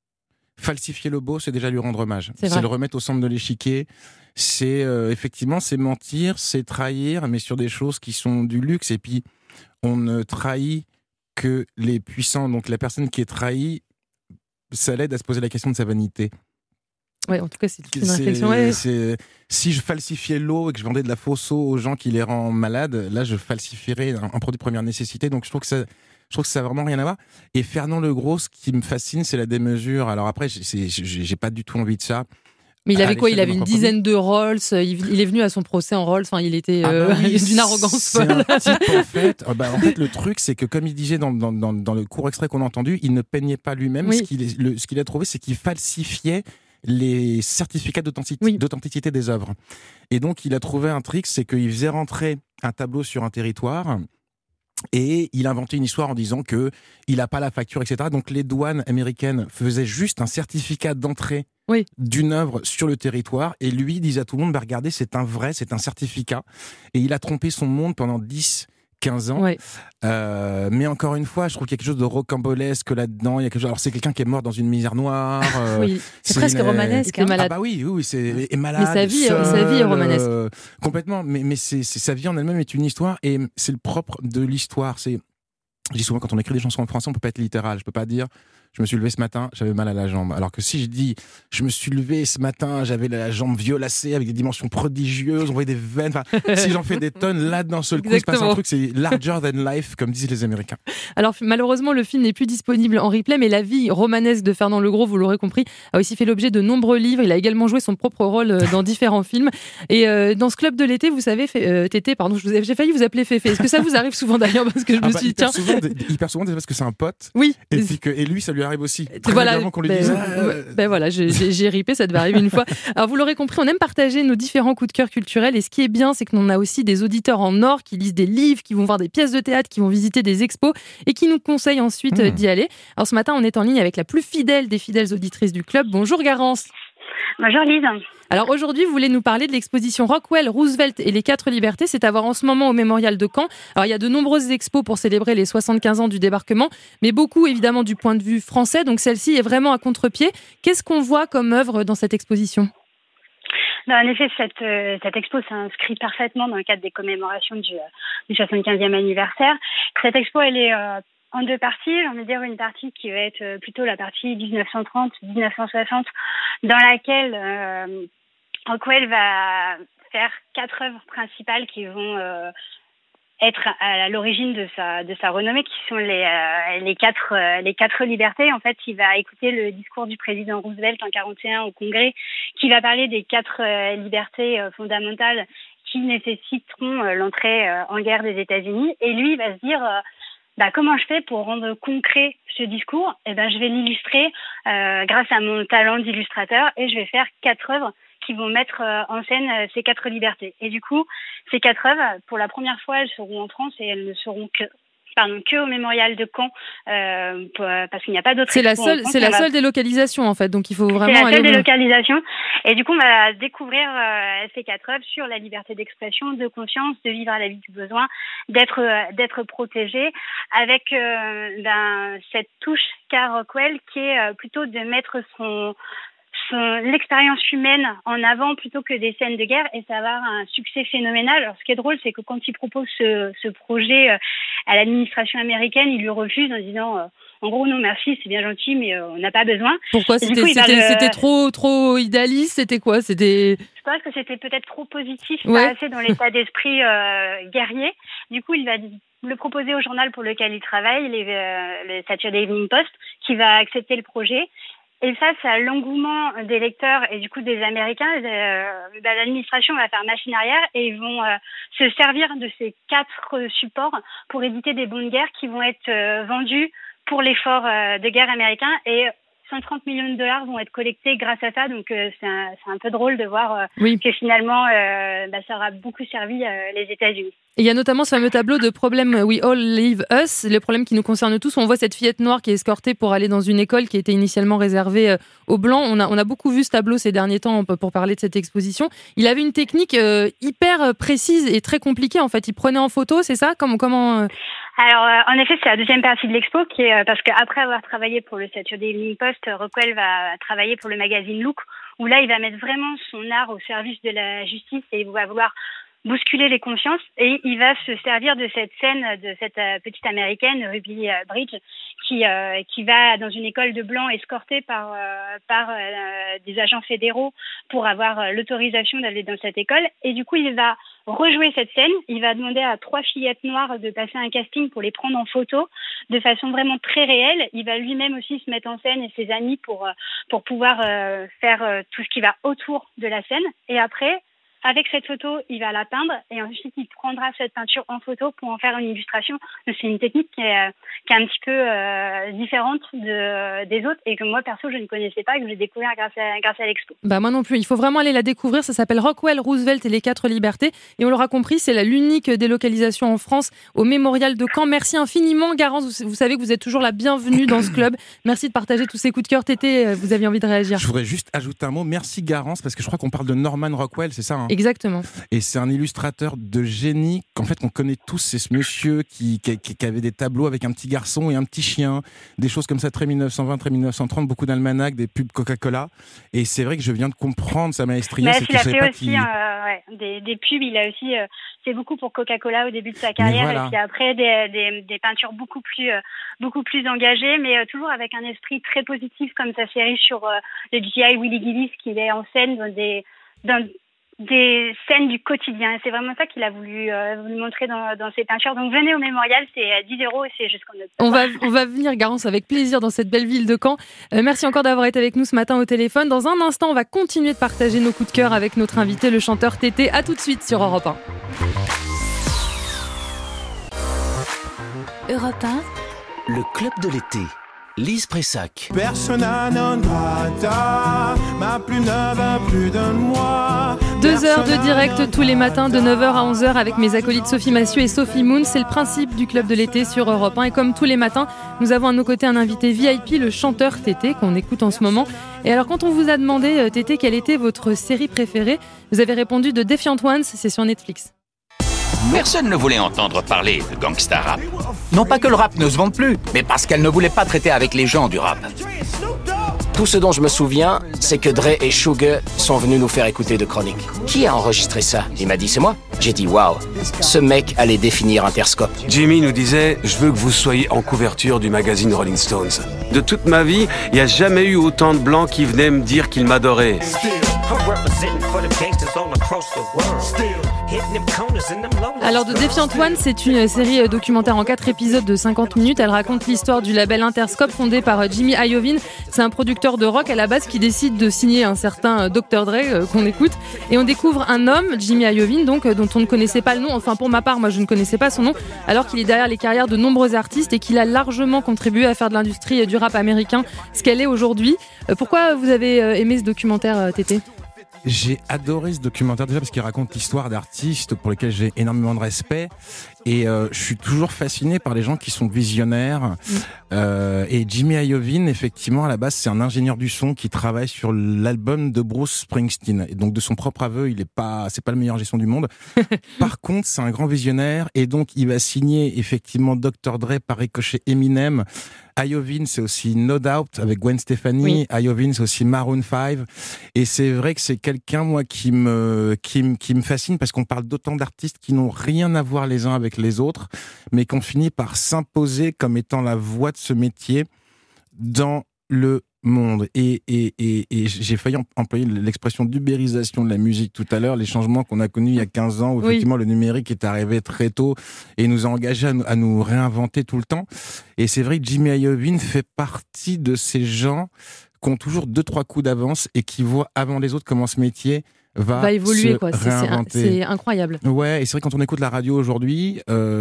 Speaker 6: beau, c'est déjà lui rendre hommage. C'est le remettre au centre de l'échiquier. C'est effectivement, c'est mentir, c'est trahir, mais sur des choses qui sont du luxe. Et puis, on ne trahit que les puissants. Donc, la personne qui est trahie, ça l'aide à se poser la question de sa vanité.
Speaker 2: Ouais, en tout cas, c'est toute une réflexion.
Speaker 6: Si je falsifiais l'eau et que je vendais de la fausse eau aux gens qui les rend malades, là, je falsifierais un produit de première nécessité. Donc, je trouve que ça n'a vraiment rien à voir. Et Fernand Legros, ce qui me fascine, c'est la démesure. Alors après, j'ai pas du tout envie de ça.
Speaker 2: Mais il avait quoi ? Il avait une dizaine de Rolls. Il est venu à son procès en Rolls. Enfin, il était d'une arrogance folle.
Speaker 6: C'est un type, en fait, le truc, c'est que comme il disait dans le court extrait qu'on a entendu, il ne peignait pas lui-même. Oui. Ce qu'il a trouvé, c'est qu'il falsifiait les certificats d'authenticité des œuvres. Et donc, il a trouvé un trick, c'est qu'il faisait rentrer un tableau sur un territoire. Et il inventait une histoire en disant que il n'a pas la facture, etc. Donc les douanes américaines faisaient juste un certificat d'entrée d'une œuvre sur le territoire. Et lui disait à tout le monde, regardez, c'est un certificat. Et il a trompé son monde pendant 10-15 ans. Ouais. Mais encore une fois, je trouve qu'il y a quelque chose de rocambolesque là-dedans. Il y a quelque chose... Alors c'est quelqu'un qui est mort dans une misère noire.
Speaker 4: C'est presque romanesque.
Speaker 6: Ah bah oui, c'est malade.
Speaker 2: Mais sa vie est romanesque.
Speaker 6: Complètement. Mais sa vie en elle-même est une histoire, et c'est le propre de l'histoire. Je dis souvent, quand on écrit des chansons en français, on peut pas être littéral. Je peux pas dire je me suis levé ce matin, j'avais mal à la jambe. Alors que si je dis, je me suis levé ce matin, j'avais la jambe violacée avec des dimensions prodigieuses, on voyait des veines. Si j'en fais des tonnes, là, d'un seul coup, il se passe un truc, c'est larger than life, comme disent les Américains. Alors, malheureusement, le film n'est plus disponible en replay, mais la vie romanesque de Fernand Legros, vous l'aurez compris, a aussi fait l'objet de nombreux livres. Il a également joué son propre rôle dans différents films. Et dans ce club de l'été, vous savez, Tété, pardon, j'ai failli vous appeler Féfé. Est-ce que ça vous arrive souvent d'ailleurs? Parce que je me suis dit, tiens. Hyper souvent, c'est parce que c'est un pote. Oui. Et lui, ça lui arrive aussi. Voilà. Qu'on lui dise. Voilà, j'ai ripé, ça devait arriver une fois. Alors, vous l'aurez compris, on aime partager nos différents coups de cœur culturels. Et ce qui est bien, c'est qu'on a aussi des auditeurs en or qui lisent des livres, qui vont voir des pièces de théâtre, qui vont visiter des expos et qui nous conseillent ensuite d'y aller. Alors, ce matin, on est en ligne avec la plus fidèle des fidèles auditrices du club. Bonjour Garance.
Speaker 16: Bonjour Lise.
Speaker 2: Alors aujourd'hui, vous voulez nous parler de l'exposition Rockwell, Roosevelt et les 4 libertés. C'est à voir en ce moment au Mémorial de Caen. Alors il y a de nombreuses expos pour célébrer les 75 ans du débarquement, mais beaucoup évidemment du point de vue français. Donc celle-ci est vraiment à contre-pied. Qu'est-ce qu'on voit comme œuvre dans cette exposition ?
Speaker 16: En effet, cette expo s'inscrit parfaitement dans le cadre des commémorations du 75e anniversaire. Cette expo, elle est en 2 parties. J'ai envie de dire une partie qui va être plutôt la partie 1930-1960, dans laquelle Rockwell va faire 4 œuvres principales qui vont être à l'origine de sa renommée, qui sont les quatre libertés. En fait, il va écouter le discours du président Roosevelt en 1941 au Congrès, qui va parler des 4 libertés fondamentales qui nécessiteront l'entrée en guerre des États-Unis. Et lui, il va se dire comment je fais pour rendre concret ce discours? Je vais l'illustrer grâce à mon talent d'illustrateur, et je vais faire 4 œuvres qui vont mettre en scène ces 4 libertés. Et du coup, ces 4 œuvres, pour la première fois, elles seront en France et elles ne seront que au Mémorial de Caen, parce qu'il n'y a pas d'autres.
Speaker 2: C'est la seule délocalisation en fait, donc il faut vraiment aller.
Speaker 16: C'est la seule délocalisation, et du coup on va découvrir ces 4 œuvres sur la liberté d'expression, de conscience, de vivre à la vie du besoin, d'être protégé, avec cette touche qu'a Rockwell qui est plutôt de mettre l'expérience humaine en avant plutôt que des scènes de guerre, et ça va avoir un succès phénoménal. Alors ce qui est drôle, c'est que quand il propose ce projet à l'administration américaine, il lui refuse en disant en gros non merci, c'est bien gentil, mais on n'a pas besoin.
Speaker 2: Pourquoi? C'était trop idéaliste? C'était quoi?
Speaker 16: Je pense que c'était peut-être trop positif, pas assez dans l'état d'esprit guerrier. Du coup, il va le proposer au journal pour lequel il travaille, le Saturday Evening Post, qui va accepter le projet. Et face à l'engouement des lecteurs et du coup des Américains, l'administration va faire machine arrière et ils vont se servir de ces 4 supports pour éditer des bons de guerre qui vont être vendus pour l'effort de guerre américain, et 130 millions de dollars vont être collectés grâce à ça. Donc c'est un peu drôle de voir que finalement ça aura beaucoup servi les États-Unis.
Speaker 2: Et il y a notamment ce fameux tableau de problème We All Leave Us, le problème qui nous concerne tous. On voit cette fillette noire qui est escortée pour aller dans une école qui était initialement réservée aux Blancs. On a beaucoup vu ce tableau ces derniers temps pour parler de cette exposition. Il avait une technique hyper précise et très compliquée en fait. Il prenait en photo, c'est ça? Comment
Speaker 16: Alors, en effet, c'est la deuxième partie de l'expo qui est parce qu'après avoir travaillé pour le Saturday Evening Post, Rockwell va travailler pour le magazine Look, où là, il va mettre vraiment son art au service de la justice et il va vouloir bousculer les consciences, et il va se servir de cette scène de cette petite américaine, Ruby Bridge, qui va dans une école de blancs escortée par des agents fédéraux pour avoir l'autorisation d'aller dans cette école. Et du coup, il va rejouer cette scène. Il va demander à 3 fillettes noires de passer un casting pour les prendre en photo de façon vraiment très réelle. Il va lui-même aussi se mettre en scène et ses amis pour pouvoir faire tout ce qui va autour de la scène. Et après, avec cette photo, il va la peindre et ensuite il prendra cette peinture en photo pour en faire une illustration. Donc, c'est une technique qui est un petit peu différente des autres et que moi perso je ne connaissais pas, que j'ai découvert grâce à l'expo.
Speaker 2: Moi non plus, il faut vraiment aller la découvrir. Ça s'appelle Rockwell, Roosevelt et les 4 libertés, et on l'aura compris, c'est l'unique délocalisation en France au Mémorial de Caen. Merci infiniment Garance, vous savez que vous êtes toujours la bienvenue dans ce club. Merci de partager tous ces coups de cœur. Tété, vous aviez envie de réagir? Je
Speaker 6: voudrais juste ajouter un mot. Merci Garance, parce que je crois qu'on parle de Norman Rockwell, c'est ça hein?
Speaker 2: Exactement.
Speaker 6: Et c'est un illustrateur de génie qu'en fait on connaît tous. C'est ce monsieur qui avait des tableaux avec un petit garçon et un petit chien, des choses comme ça très 1920, très 1930, beaucoup d'almanachs, des pubs Coca-Cola. Et c'est vrai que je viens de comprendre sa maestria.
Speaker 16: Mais il a fait aussi des pubs. Il a aussi fait beaucoup pour Coca-Cola au début de sa carrière, et puis après des peintures beaucoup plus engagées, mais toujours avec un esprit très positif, comme sa série sur le GI Willie Gillis, qui est en scène dans des scènes du quotidien. Et c'est vraiment ça qu'il a voulu montrer dans ses peintures. Donc venez au Mémorial, c'est 10 € et c'est jusqu'en octobre.
Speaker 2: On va venir, Garance, avec plaisir dans cette belle ville de Caen. Merci encore d'avoir été avec nous ce matin au téléphone. Dans un instant, on va continuer de partager nos coups de cœur avec notre invité, le chanteur Tété. À tout de suite sur Europe 1.
Speaker 5: Europe 1.
Speaker 1: Le club de l'été. Lise Pressac.
Speaker 7: Persona non grata, ma plume ne va plus de moi.
Speaker 2: 2 heures de direct tous les matins de 9h à 11h avec mes acolytes Sophie Massieu et Sophie Moon. C'est le principe du club de l'été sur Europe 1. Et comme tous les matins, nous avons à nos côtés un invité VIP, le chanteur Tété, qu'on écoute en ce moment. Et alors, quand on vous a demandé, Tété, quelle était votre série préférée, vous avez répondu de Defiant Ones, c'est sur Netflix.
Speaker 17: Personne ne voulait entendre parler de gangsta rap.
Speaker 18: Non pas que le rap ne se vende plus, mais parce qu'elle ne voulait pas traiter avec les gens du rap. Tout ce dont je me souviens, c'est que Dre et Suge sont venus nous faire écouter de chroniques. Qui a enregistré ça? Il m'a dit, c'est moi. J'ai dit, waouh, ce mec allait définir Interscope.
Speaker 19: Jimmy nous disait, je veux que vous soyez en couverture du magazine Rolling Stones. De toute ma vie, il n'y a jamais eu autant de blancs qui venaient me dire qu'ils m'adoraient.
Speaker 2: Alors, de Defiant One, c'est une série documentaire en 4 épisodes de 50 minutes. Elle raconte l'histoire du label Interscope fondé par Jimmy Iovine. C'est un producteur de rock à la base qui décide de signer un certain Dr. Dre qu'on écoute. Et on découvre un homme, Jimmy Iovine, donc, dont on ne connaissait pas le nom. Enfin, pour ma part, moi, je ne connaissais pas son nom. Alors qu'il est derrière les carrières de nombreux artistes et qu'il a largement contribué à faire de l'industrie du rap américain ce qu'elle est aujourd'hui. Pourquoi vous avez aimé ce documentaire, Tété ?
Speaker 6: J'ai adoré ce documentaire déjà parce qu'il raconte l'histoire d'artistes pour lesquels j'ai énormément de respect et je suis toujours fasciné par les gens qui sont visionnaires. Et Jimmy Iovine, effectivement, à la base, c'est un ingénieur du son qui travaille sur l'album de Bruce Springsteen. Et donc, de son propre aveu, c'est pas le meilleur gestion du monde. Par contre, c'est un grand visionnaire et donc il va signer effectivement Dr. Dre, par ricochet Eminem. Iovine, c'est aussi No Doubt avec Gwen Stefani. Oui. Iovine, c'est aussi Maroon 5. Et c'est vrai que c'est quelqu'un, moi, qui me fascine parce qu'on parle d'autant d'artistes qui n'ont rien à voir les uns avec les autres, mais qu'on finit par s'imposer comme étant la voix de ce métier dans le monde. Et j'ai failli employer l'expression d'ubérisation de la musique tout à l'heure, les changements qu'on a connus il y a 15 ans où effectivement le numérique est arrivé très tôt et nous a engagés à nous réinventer tout le temps. Et c'est vrai que Jimmy Iovine fait partie de ces gens qui ont toujours 2-3 coups d'avance et qui voient avant les autres comment ce métier va évoluer, quoi.
Speaker 2: C'est incroyable.
Speaker 6: Ouais, et c'est vrai quand on écoute la radio aujourd'hui,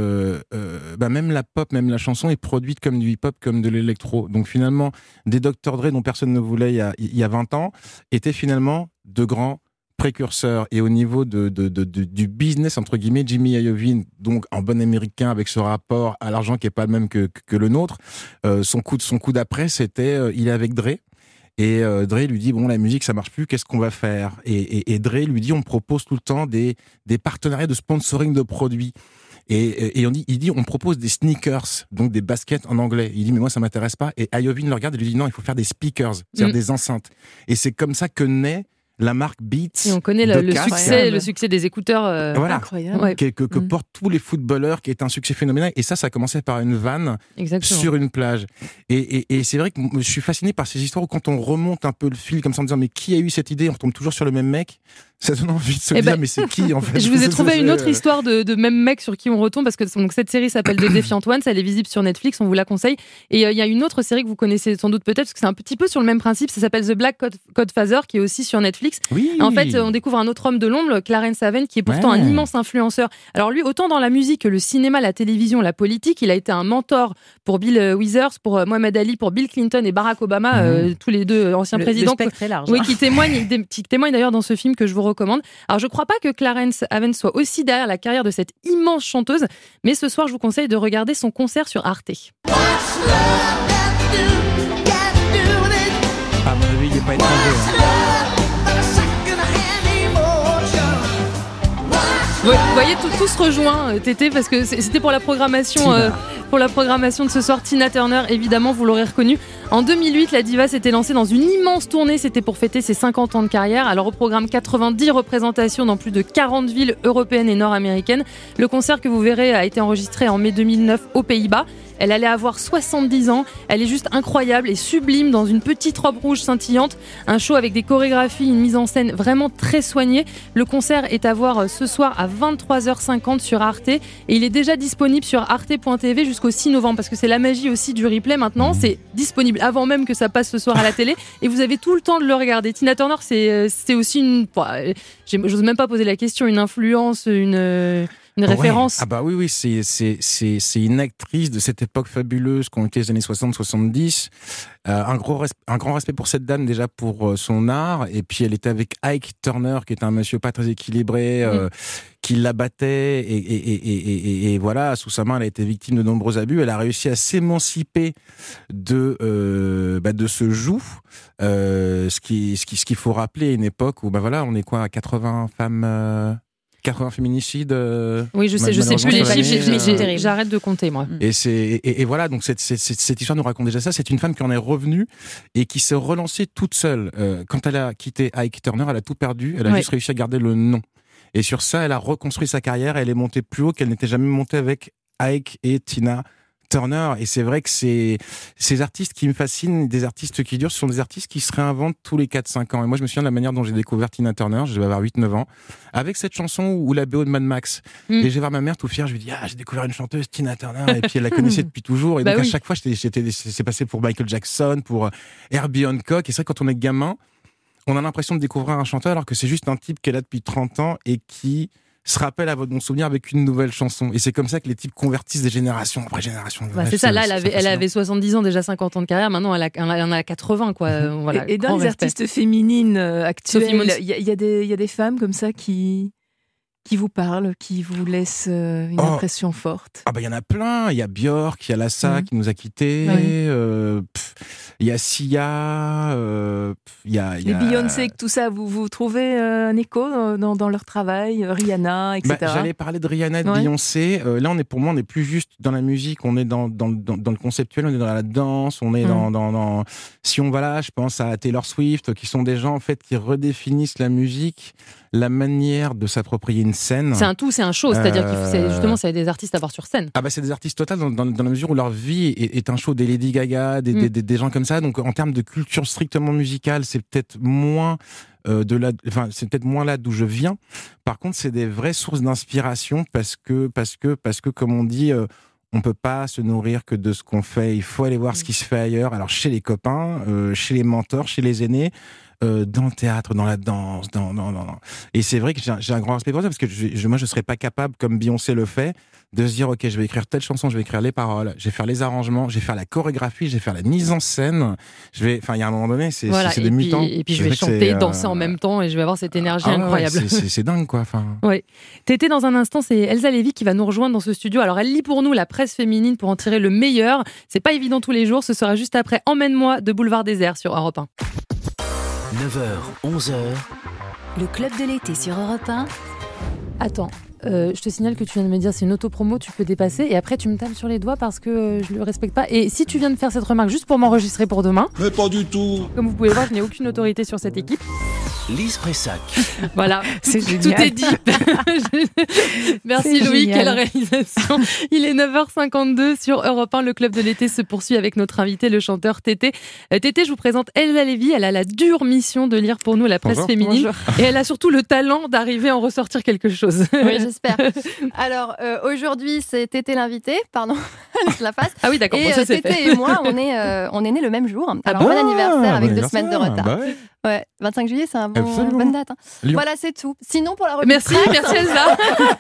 Speaker 6: même la pop, même la chanson est produite comme du hip-hop, comme de l'électro. Donc finalement, des Dr. Dre dont personne ne voulait il y a 20 ans étaient finalement de grands précurseurs. Et au niveau du business, entre guillemets, Jimmy Iovine, donc en bon américain avec ce rapport à l'argent qui est pas le même que le nôtre, son coup d'après, c'était il est avec Dre. Et Dre lui dit, bon, la musique, ça marche plus, qu'est-ce qu'on va faire ? Et Dre lui dit, on propose tout le temps des partenariats de sponsoring de produits. Et il dit, on propose des sneakers, donc des baskets en anglais. Il dit, mais moi, ça m'intéresse pas. Et Iovine le regarde et lui dit, non, il faut faire des speakers, c'est-à-dire des enceintes. Et c'est comme ça que naît la marque Beats.
Speaker 2: Et on connaît le succès des écouteurs
Speaker 6: incroyable. Que portent tous les footballeurs, qui est un succès phénoménal. Et ça a commencé par une vanne sur une plage. Et c'est vrai que je suis fasciné par ces histoires où quand on remonte un peu le fil comme ça en disant mais qui a eu cette idée, on retombe toujours sur le même mec. Ça donne envie de se dire mais c'est qui en fait.
Speaker 2: Je vous ai trouvé une autre histoire de même mec sur qui on retombe parce que donc, cette série s'appelle The Defiant Ones, elle est visible sur Netflix, on vous la conseille. Et il y a une autre série que vous connaissez sans doute peut-être parce que c'est un petit peu sur le même principe, ça s'appelle The Black Godfather qui est aussi sur Netflix.
Speaker 6: Oui.
Speaker 2: En fait, on découvre un autre homme de l'ombre, Clarence Aven, qui est pourtant un immense influenceur. Alors lui, autant dans la musique que le cinéma, la télévision, la politique, il a été un mentor pour Bill Withers, pour Mohamed Ali, pour Bill Clinton et Barack Obama, tous les deux anciens présidents.
Speaker 4: Le spectre est large.
Speaker 2: Oui, qui témoignent d'ailleurs dans ce film que je vous recommande. Alors je crois pas que Clarence Aven soit aussi derrière la carrière de cette immense chanteuse, mais ce soir je vous conseille de regarder son concert sur Arte.
Speaker 6: À mon avis, il n'est pas étranger.
Speaker 2: Oui, Vous voyez, tout se rejoint, Tété, parce que c'était pour la programmation de ce soir. Tina Turner, évidemment, vous l'aurez reconnu. En 2008, la diva s'était lancée dans une immense tournée. C'était pour fêter ses 50 ans de carrière. Alors, au programme, 90 représentations dans plus de 40 villes européennes et nord-américaines. Le concert que vous verrez a été enregistré en mai 2009 aux Pays-Bas. Elle allait avoir 70 ans. Elle est juste incroyable et sublime dans une petite robe rouge scintillante. Un show avec des chorégraphies, une mise en scène vraiment très soignée. Le concert est à voir ce soir à 23h50 sur Arte. Et il est déjà disponible sur arte.tv jusqu'au 6 novembre. Parce que c'est la magie aussi du replay maintenant. C'est disponible avant même que ça passe ce soir à la télé. Et vous avez tout le temps de le regarder. Tina Turner, c'est aussi une... J'ose même pas poser la question. Une influence, une référence.
Speaker 6: Ah bah oui, c'est une actrice de cette époque fabuleuse qu'ont été les années 60-70. Un grand respect pour cette dame, déjà pour son art. Et puis elle était avec Ike Turner, qui est un monsieur pas très équilibré, qui la battait. Et voilà, sous sa main, elle a été victime de nombreux abus. Elle a réussi à s'émanciper de ce joug. Ce qu'il faut rappeler à une époque où, voilà, on est quoi, à 80 femmes... 80 féminicides.
Speaker 2: Oui, je sais plus les chiffres, j'arrête de compter, moi.
Speaker 6: Et voilà, donc cette histoire nous raconte déjà ça. C'est une femme qui en est revenue et qui s'est relancée toute seule. Quand elle a quitté Ike Turner, elle a tout perdu. Elle a juste réussi à garder le nom. Et sur ça, elle a reconstruit sa carrière. Elle est montée plus haut qu'elle n'était jamais montée avec Ike et Tina Turner. Et c'est vrai que ces artistes qui me fascinent, des artistes qui durent, ce sont des artistes qui se réinventent tous les 4-5 ans. Et moi, je me souviens de la manière dont j'ai découvert Tina Turner, je devais avoir 8-9 ans, avec cette chanson ou la BO de Mad Max. Et j'ai voir ma mère tout fière, je lui dis, j'ai découvert une chanteuse, Tina Turner, et puis elle la connaissait depuis toujours. Et donc à chaque fois, c'est passé pour Michael Jackson, pour Herbie Hancock. Et c'est vrai, quand on est gamin, on a l'impression de découvrir un chanteur, alors que c'est juste un type qui est là depuis 30 ans et qui se rappelle à votre bon souvenir avec une nouvelle chanson. Et c'est comme ça que les types convertissent des générations après génération.
Speaker 2: C'est ça, là, elle avait 70 ans, déjà 50 ans de carrière, maintenant elle en a 80, quoi. Voilà,
Speaker 3: et dans les artistes féminines actuelles, il y a des femmes comme ça qui vous parlent, qui vous laissent une impression forte.
Speaker 6: Ah bah il y en a plein, il y a Björk, il y a Lassa qui nous a quittés, il y a Sia, il y a
Speaker 3: les Beyoncé, tout ça, vous trouvez un écho dans leur travail, Rihanna, etc.
Speaker 6: J'allais parler de Rihanna et de Beyoncé. Là, pour moi, on n'est plus juste dans la musique, on est dans le conceptuel, on est dans la danse, on est dans si on va là, je pense à Taylor Swift, qui sont des gens en fait qui redéfinissent la musique, la manière de s'approprier une scène.
Speaker 2: C'est un tout, c'est un show, c'est-à-dire justement, c'est des artistes à voir sur scène.
Speaker 6: Ah bah c'est des artistes total dans la mesure où leur vie est un show, des Lady Gaga, des gens comme ça. Donc en termes de culture strictement musicale, c'est peut-être moins c'est peut-être moins là d'où je viens. Par contre, c'est des vraies sources d'inspiration parce que comme on dit, on peut pas se nourrir que de ce qu'on fait. Il faut aller voir ce qui se fait ailleurs. Alors chez les copains, chez les mentors, chez les aînés. Dans le théâtre, dans la danse, et c'est vrai que j'ai un grand respect pour ça parce que moi je serais pas capable, comme Beyoncé le fait, de se dire ok, je vais écrire telle chanson, je vais écrire les paroles, je vais faire les arrangements, je vais faire la chorégraphie, je vais faire la mise en scène, il y a un moment donné, c'est des mutants.
Speaker 2: Et puis je vais chanter, danser en même temps et je vais avoir cette énergie incroyable.
Speaker 6: C'est dingue quoi.
Speaker 2: Ouais. Tété, dans un instant, c'est Elsa Lévy qui va nous rejoindre dans ce studio. Alors elle lit pour nous la presse féminine pour en tirer le meilleur. C'est pas évident tous les jours. Ce sera juste après Emmène-moi de Boulevard Désert sur Europe 1.
Speaker 1: 9h, 11h.
Speaker 5: Le club de l'été sur Europe 1.
Speaker 2: Attends, je te signale que tu viens de me dire c'est une autopromo, tu peux dépasser et après tu me tapes sur les doigts parce que je le respecte pas. Et si tu viens de faire cette remarque juste pour m'enregistrer pour demain.
Speaker 20: Mais pas du tout.
Speaker 2: Comme vous pouvez voir, je n'ai aucune autorité sur cette équipe.
Speaker 1: Lise Pressac.
Speaker 2: Voilà, tout est dit. Merci Louis, quelle réalisation. Il est 9h52 sur Europe 1. Le club de l'été se poursuit avec notre invité, le chanteur Tété. Tété, je vous présente Elsa Lévy. Elle a la dure mission de lire pour nous la presse féminine. Bonjour. Et elle a surtout le talent d'arriver à en ressortir quelque chose.
Speaker 21: Oui, j'espère. Alors, aujourd'hui, c'est Tété l'invité. Pardon, je la passe.
Speaker 2: Ah oui, d'accord.
Speaker 21: Et Tété et moi, on est nés le même jour. Alors, bon anniversaire avec 2 semaines de retard. Ouais, 25 juillet, c'est une bonne date. Hein. Voilà, c'est tout. Sinon, pour la revue
Speaker 2: merci Elsa.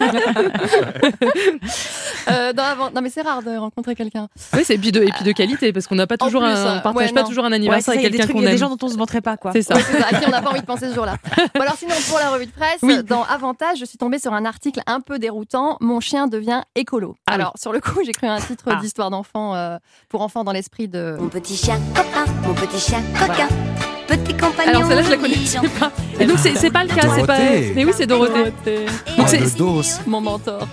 Speaker 21: Non, mais c'est rare de rencontrer quelqu'un.
Speaker 2: Oui, et puis de qualité, parce qu'on n'a pas toujours partage pas toujours un anniversaire avec quelqu'un qu'on aime.
Speaker 4: Il y a des gens dont on se vanterait pas, quoi.
Speaker 2: C'est ça.
Speaker 21: Ouais, c'est ça. À qui on n'a pas envie de penser ce jour-là. Bon, alors sinon, pour la revue de presse, dans Avantage, je suis tombée sur un article un peu déroutant. Mon chien devient écolo. Alors, sur le coup, j'ai cru un titre d'histoire d'enfant pour enfants dans l'esprit de
Speaker 5: Mon petit chien copain, mon petit chien coquin. Petit compagnon.
Speaker 2: Alors celle-là je la connais pas. Et donc c'est pas le cas, c'est pas. Mais oui, c'est Dorothée. Donc
Speaker 6: de dos.
Speaker 21: Mon mentor.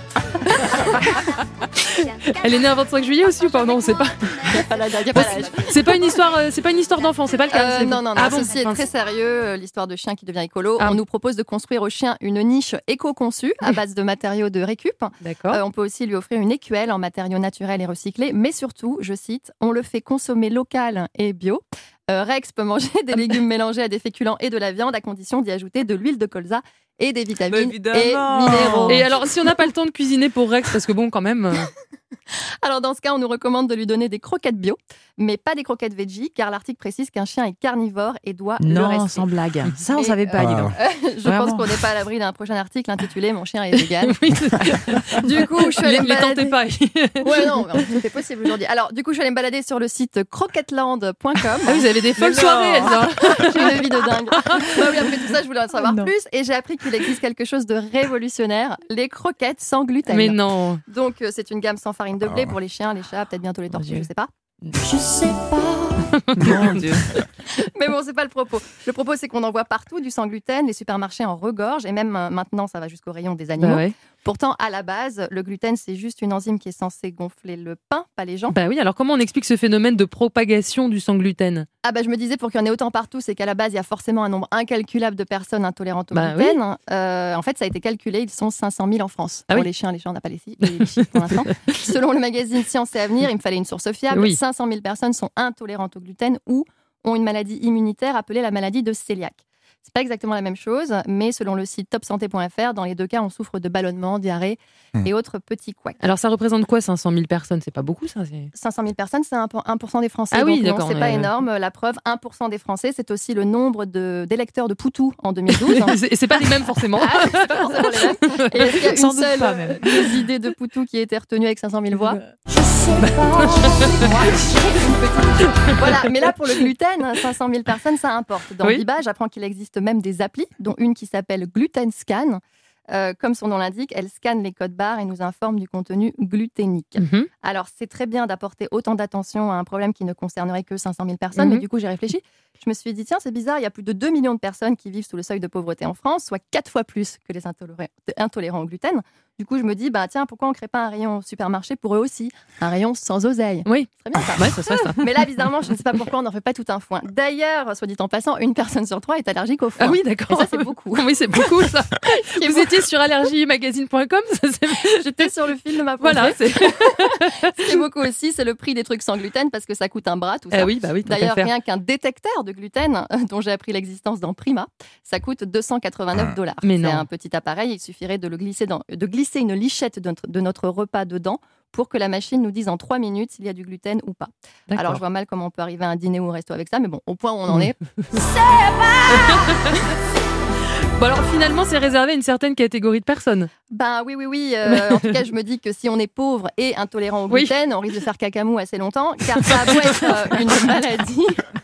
Speaker 2: Elle est née un 25 juillet aussi ou pas? Non, on sait pas.
Speaker 21: Il n'y a pas l'âge.
Speaker 2: C'est pas une histoire d'enfant, c'est pas le cas.
Speaker 21: Non. Ceci est très sérieux, l'histoire de chien qui devient écolo. On nous propose de construire au chien une niche éco-conçue à base de matériaux de récup.
Speaker 2: D'accord.
Speaker 21: On peut aussi lui offrir une écuelle en matériaux naturels et recyclés, mais surtout, je cite, on le fait consommer local et bio. Rex peut manger des légumes mélangés à des féculents et de la viande à condition d'y ajouter de l'huile de colza et des vitamines et minéraux.
Speaker 2: Et alors, si on n'a pas le temps de cuisiner pour Rex, parce que bon, quand même...
Speaker 21: Alors, dans ce cas, on nous recommande de lui donner des croquettes bio, mais pas des croquettes veggie, car l'article précise qu'un chien est carnivore et doit le rester.
Speaker 4: Non, sans blague. Ça, on savait pas, dis donc.
Speaker 21: Je pense qu'on n'est pas à l'abri d'un prochain article intitulé « Mon chien est vegan ». Du coup, je suis allée me balader...
Speaker 2: tentez pas.
Speaker 21: Ouais, non, tout est possible aujourd'hui. Alors, du coup, je suis allée me balader sur le site croquetteland.com.
Speaker 2: Ah, vous avez des folles soirées, Elsa.
Speaker 21: J'ai une vie de dingue. Oui, après tout ça, je voulais en savoir plus, et j'ai appris qu'il existe quelque chose de révolutionnaire, les croquettes sans gluten.
Speaker 2: Mais non.
Speaker 21: Donc, c'est une gamme sans farine de blé pour les chiens, les chats, peut-être bientôt les tortues, je sais pas. Je sais pas.
Speaker 2: Mon Dieu.
Speaker 21: Mais bon, c'est pas le propos. Le propos, c'est qu'on en voit partout du sans gluten. Les supermarchés en regorgent et même maintenant, ça va jusqu'au rayon des animaux.
Speaker 2: Bah ouais.
Speaker 21: Pourtant, à la base, le gluten, c'est juste une enzyme qui est censée gonfler le pain, pas les gens.
Speaker 2: Bah oui, alors comment on explique ce phénomène de propagation du sans gluten?
Speaker 21: Ah bah je me disais, pour qu'il y en ait autant partout, c'est qu'à la base, il y a forcément un nombre incalculable de personnes intolérantes au gluten. Oui. En fait, ça a été calculé, ils sont 500 000 en France. Pour les chiens, on n'a pas les chiffres pour l'instant. Selon le magazine Science et Avenir, il me fallait une source fiable. Oui. 500 000 personnes sont intolérantes au gluten ou ont une maladie immunitaire appelée la maladie de cœliaque. C'est pas exactement la même chose, mais selon le site topsanté.fr, dans les deux cas, on souffre de ballonnement, diarrhée et autres petits couacs.
Speaker 2: Alors, ça représente quoi, 500 000 personnes? C'est pas beaucoup, ça?
Speaker 21: 500 000 personnes, c'est 1% des Français.
Speaker 2: Ah oui,
Speaker 21: donc
Speaker 2: d'accord.
Speaker 21: Non, c'est pas énorme. La preuve, 1% des Français, c'est aussi le nombre d'électeurs de Poutou en 2012.
Speaker 2: C'est pas les mêmes, forcément.
Speaker 21: C'est pas forcément les mêmes. Et est-ce qu'il y a une seule idée de Poutou qui a été retenue avec 500 000 voix? Je sais pas. Voilà, mais là, pour le gluten, 500 000 personnes, ça importe. Dans Biba, j'apprends qu'il existe même des applis, dont une qui s'appelle Gluten Scan. Comme son nom l'indique, elle scanne les codes barres et nous informe du contenu gluténique. Alors, c'est très bien d'apporter autant d'attention à un problème qui ne concernerait que 500 000 personnes, mais du coup, j'ai réfléchi. Je me suis dit, tiens, c'est bizarre, il y a plus de 2 millions de personnes qui vivent sous le seuil de pauvreté en France, soit 4 fois plus que les intolérants au gluten. Du coup, je me dis, tiens, pourquoi on ne crée pas un rayon supermarché pour eux aussi? Un rayon sans oseille.
Speaker 2: Oui.
Speaker 21: Très bien, ça.
Speaker 2: Ouais, ça serait ça.
Speaker 21: Mais là, bizarrement, je ne sais pas pourquoi on n'en fait pas tout un foin. D'ailleurs, soit dit en passant, 1 personne sur 3 est allergique au foin.
Speaker 2: Ah oui, d'accord.
Speaker 21: Et ça, c'est beaucoup.
Speaker 2: Oui, c'est beaucoup, ça. Vous étiez sur allergiemagazine.com?
Speaker 21: J'étais sur le fil de ma pensée.
Speaker 2: Voilà, c'est...
Speaker 21: Ce qui est beaucoup aussi, c'est le prix des trucs sans gluten, parce que ça coûte un bras, tout ça.
Speaker 2: Oui,
Speaker 21: D'ailleurs, rien qu'un détecteur de gluten, dont j'ai appris l'existence dans Prima, ça coûte $289. C'est un petit appareil, il suffirait de glisser une lichette de notre repas dedans pour que la machine nous dise en 3 minutes s'il y a du gluten ou pas.
Speaker 2: D'accord.
Speaker 21: Alors, je vois mal comment on peut arriver à un dîner ou au resto avec ça, mais bon, au point où on en est, c'est
Speaker 2: Bon alors finalement c'est réservé à une certaine catégorie de personnes.
Speaker 21: Oui. En tout cas je me dis que si on est pauvre et intolérant au gluten, on risque de faire cacamou assez longtemps, car ça a beau être une maladie.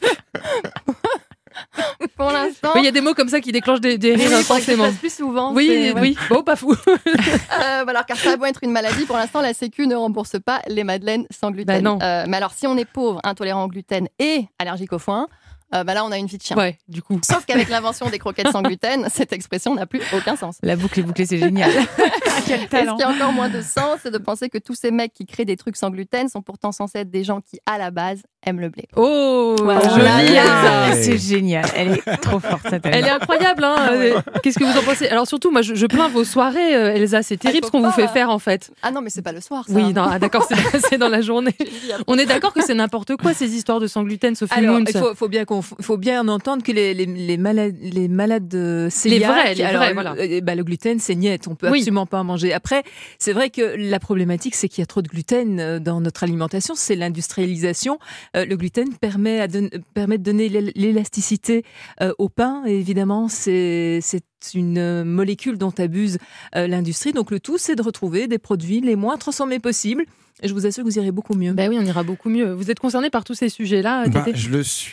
Speaker 21: Pour l'instant...
Speaker 2: Oui, il y a des mots comme ça qui déclenchent des rires intensément.
Speaker 21: Plus souvent.
Speaker 2: Oui, bon, pas fou.
Speaker 21: Alors, car ça a beau être une maladie, pour l'instant, la Sécu ne rembourse pas les madeleines sans gluten.
Speaker 2: Non.
Speaker 21: Mais alors, si on est pauvre, intolérant au gluten et allergique au foin, là, on a une vie de chien.
Speaker 2: Ouais, du coup.
Speaker 21: Sauf qu'avec l'invention des croquettes sans gluten, cette expression n'a plus aucun sens.
Speaker 4: La boucle est bouclée, c'est génial.
Speaker 21: Quel talent. Et ce qui a encore moins de sens, c'est de penser que tous ces mecs qui créent des trucs sans gluten sont pourtant censés être des gens qui, à la base, aiment le blé.
Speaker 2: Oh,
Speaker 4: joli, c'est génial. Elle est trop forte, cette
Speaker 2: Elle est incroyable, hein. Qu'est-ce que vous en pensez? Alors surtout, moi, je plains vos soirées, Elsa. C'est terrible ce qu'on vous fait faire, en fait.
Speaker 21: Ah non, mais c'est pas le soir, ça.
Speaker 2: Oui, non, d'accord, c'est dans la journée. On est d'accord que c'est n'importe quoi, ces histoires de sans gluten, Sophie Moon.
Speaker 3: Il faut bien entendre que les malades cœliaques,
Speaker 2: les vrais, voilà.
Speaker 3: Le gluten, c'est niet. On peut absolument pas en manger. Après, c'est vrai que la problématique, c'est qu'il y a trop de gluten dans notre alimentation. C'est l'industrialisation. Le gluten permet de donner l'élasticité au pain. Et évidemment, c'est une molécule dont abuse l'industrie. Donc le tout, c'est de retrouver des produits les moins transformés possibles. Et je vous assure que vous irez beaucoup mieux.
Speaker 2: Oui, on ira beaucoup mieux. Vous êtes concerné par tous ces sujets-là, Tété?
Speaker 6: Je le suis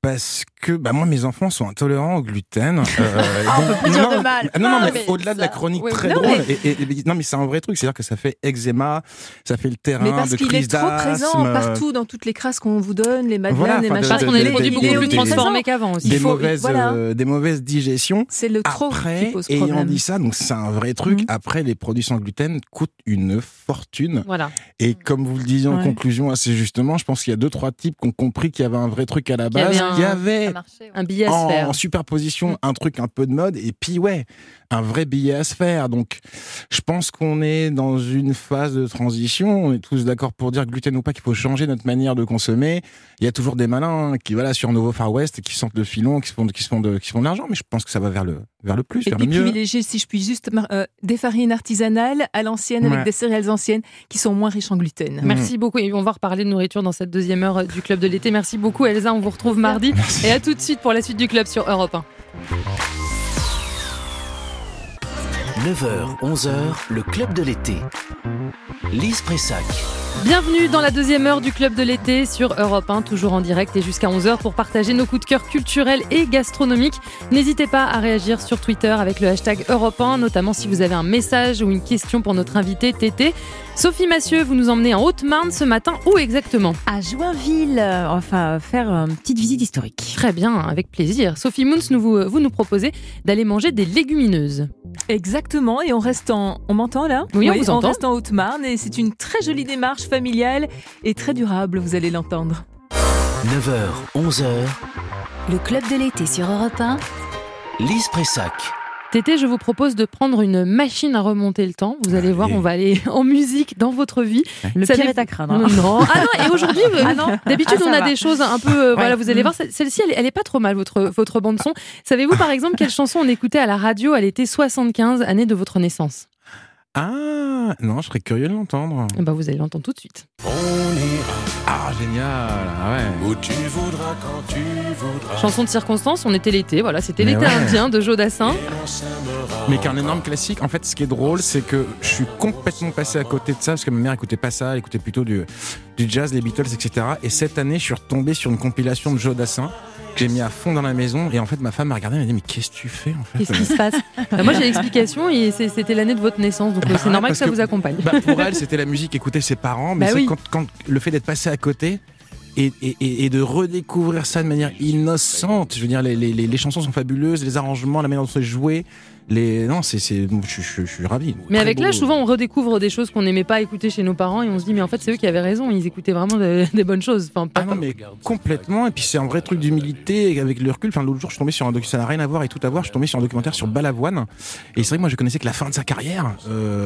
Speaker 6: Parce que moi, mes enfants sont intolérants au gluten.
Speaker 21: On peut plus dire de mal.
Speaker 6: Non, mais au-delà de la chronique très drôle, non, mais c'est un vrai truc. C'est-à-dire que ça fait eczéma, ça fait le terrain
Speaker 3: mais parce
Speaker 6: de
Speaker 3: qu'il
Speaker 6: crise
Speaker 3: est trop présent partout dans toutes les crasses qu'on vous donne, les madeleines, les machins.
Speaker 2: Parce qu'on a des produits beaucoup plus transformés qu'avant aussi.
Speaker 6: Des mauvaises digestions.
Speaker 3: C'est le trop qui pose problème.
Speaker 6: Ayant dit ça, donc c'est un vrai truc. Après, les produits sans gluten coûtent une fortune.
Speaker 2: Voilà.
Speaker 6: Et comme vous le disiez en conclusion assez justement, je pense qu'il y a 2-3 types qui ont compris qu'il y avait un vrai truc à la base. Il y avait
Speaker 2: un billet à se faire.
Speaker 6: En superposition, un truc un peu de mode, et puis un vrai billet à se faire. Donc, je pense qu'on est dans une phase de transition. On est tous d'accord pour dire, gluten ou pas, qu'il faut changer notre manière de consommer. Il y a toujours des malins qui, sur Nouveau Far West, qui sentent le filon, qui se font de l'argent, mais je pense que ça va vers le plus, vers le mieux. Et
Speaker 3: privilégier, si je puis juste, des farines artisanales à l'ancienne, avec des céréales anciennes, qui sont moins riches en gluten.
Speaker 2: Merci beaucoup. Et on va reparler de nourriture dans cette deuxième heure du Club de l'été. Merci beaucoup, Elsa. On vous retrouve mardi.
Speaker 6: Merci.
Speaker 2: Et à tout de suite pour la suite du Club sur Europe 1.
Speaker 1: 9h, 11h, le Club de l'été. Lise Pressac.
Speaker 2: Bienvenue dans la deuxième heure du Club de l'été sur Europe 1, toujours en direct et jusqu'à 11h pour partager nos coups de cœur culturels et gastronomiques. N'hésitez pas à réagir sur Twitter avec le hashtag Europe 1, notamment si vous avez un message ou une question pour notre invité Tété. Sophie Massieu, vous nous emmenez en Haute-Marne ce matin. Où exactement ?
Speaker 4: À Joinville, faire une petite visite historique.
Speaker 2: Très bien, avec plaisir. Sophie Mouns, vous nous proposez d'aller manger des légumineuses.
Speaker 3: Exactement, et on m'entend là ?
Speaker 2: Oui, on vous entend.
Speaker 3: On reste en Haute-Marne et c'est une très jolie démarche familiale et très durable, vous allez l'entendre.
Speaker 1: 9h, 11h.
Speaker 5: Le Club de l'été sur Europe 1.
Speaker 1: Lise Pressac.
Speaker 2: Tété, je vous propose de prendre une machine à remonter le temps. Vous allez voir, on va aller en musique dans votre vie.
Speaker 4: Le pire est à craindre.
Speaker 2: Non. Et aujourd'hui, d'habitude, on a des choses un peu... vous allez voir, celle-ci, elle est pas trop mal, votre bande-son. Savez-vous, par exemple, quelle chanson on écoutait à la radio à l'été 75, année de votre naissance ?
Speaker 6: Ah, non, je serais curieux de l'entendre.
Speaker 2: Vous allez l'entendre tout de suite.
Speaker 6: On ira. Ah, génial,
Speaker 7: Où tu voudras, quand tu voudras.
Speaker 2: Chanson de circonstance, on était l'été, c'était l'été indien de Joe Dassin.
Speaker 6: Mais qui est un énorme classique. En fait, ce qui est drôle, c'est que je suis complètement passé à côté de ça, parce que ma mère écoutait pas ça, elle écoutait plutôt du jazz, les Beatles, etc. Et cette année, je suis retombé sur une compilation de Joe Dassin que j'ai mis à fond dans la maison, et en fait ma femme m'a regardé et m'a dit mais qu'est-ce que tu fais en fait ?
Speaker 2: Qu'est-ce qui se passe ? Moi j'ai l'explication et c'était l'année de votre naissance, donc c'est normal que ça vous accompagne.
Speaker 6: Pour elle c'était la musique qu'écoutaient ses parents, mais quand le fait d'être passé à côté et de redécouvrir ça de manière innocente, je veux dire les chansons sont fabuleuses, les arrangements, la manière dont c'est joué, je suis ravi.
Speaker 2: Mais avec l'âge, souvent on redécouvre des choses qu'on n'aimait pas écouter chez nos parents et on se dit mais en fait c'est eux qui avaient raison, ils écoutaient vraiment des bonnes choses.
Speaker 6: Mais complètement, et puis c'est un vrai truc d'humilité avec le recul. L'autre jour je suis tombé sur un documentaire, ça n'a rien à voir et tout à voir, je suis tombé sur un documentaire sur Balavoine, et c'est vrai que moi je connaissais que la fin de sa carrière,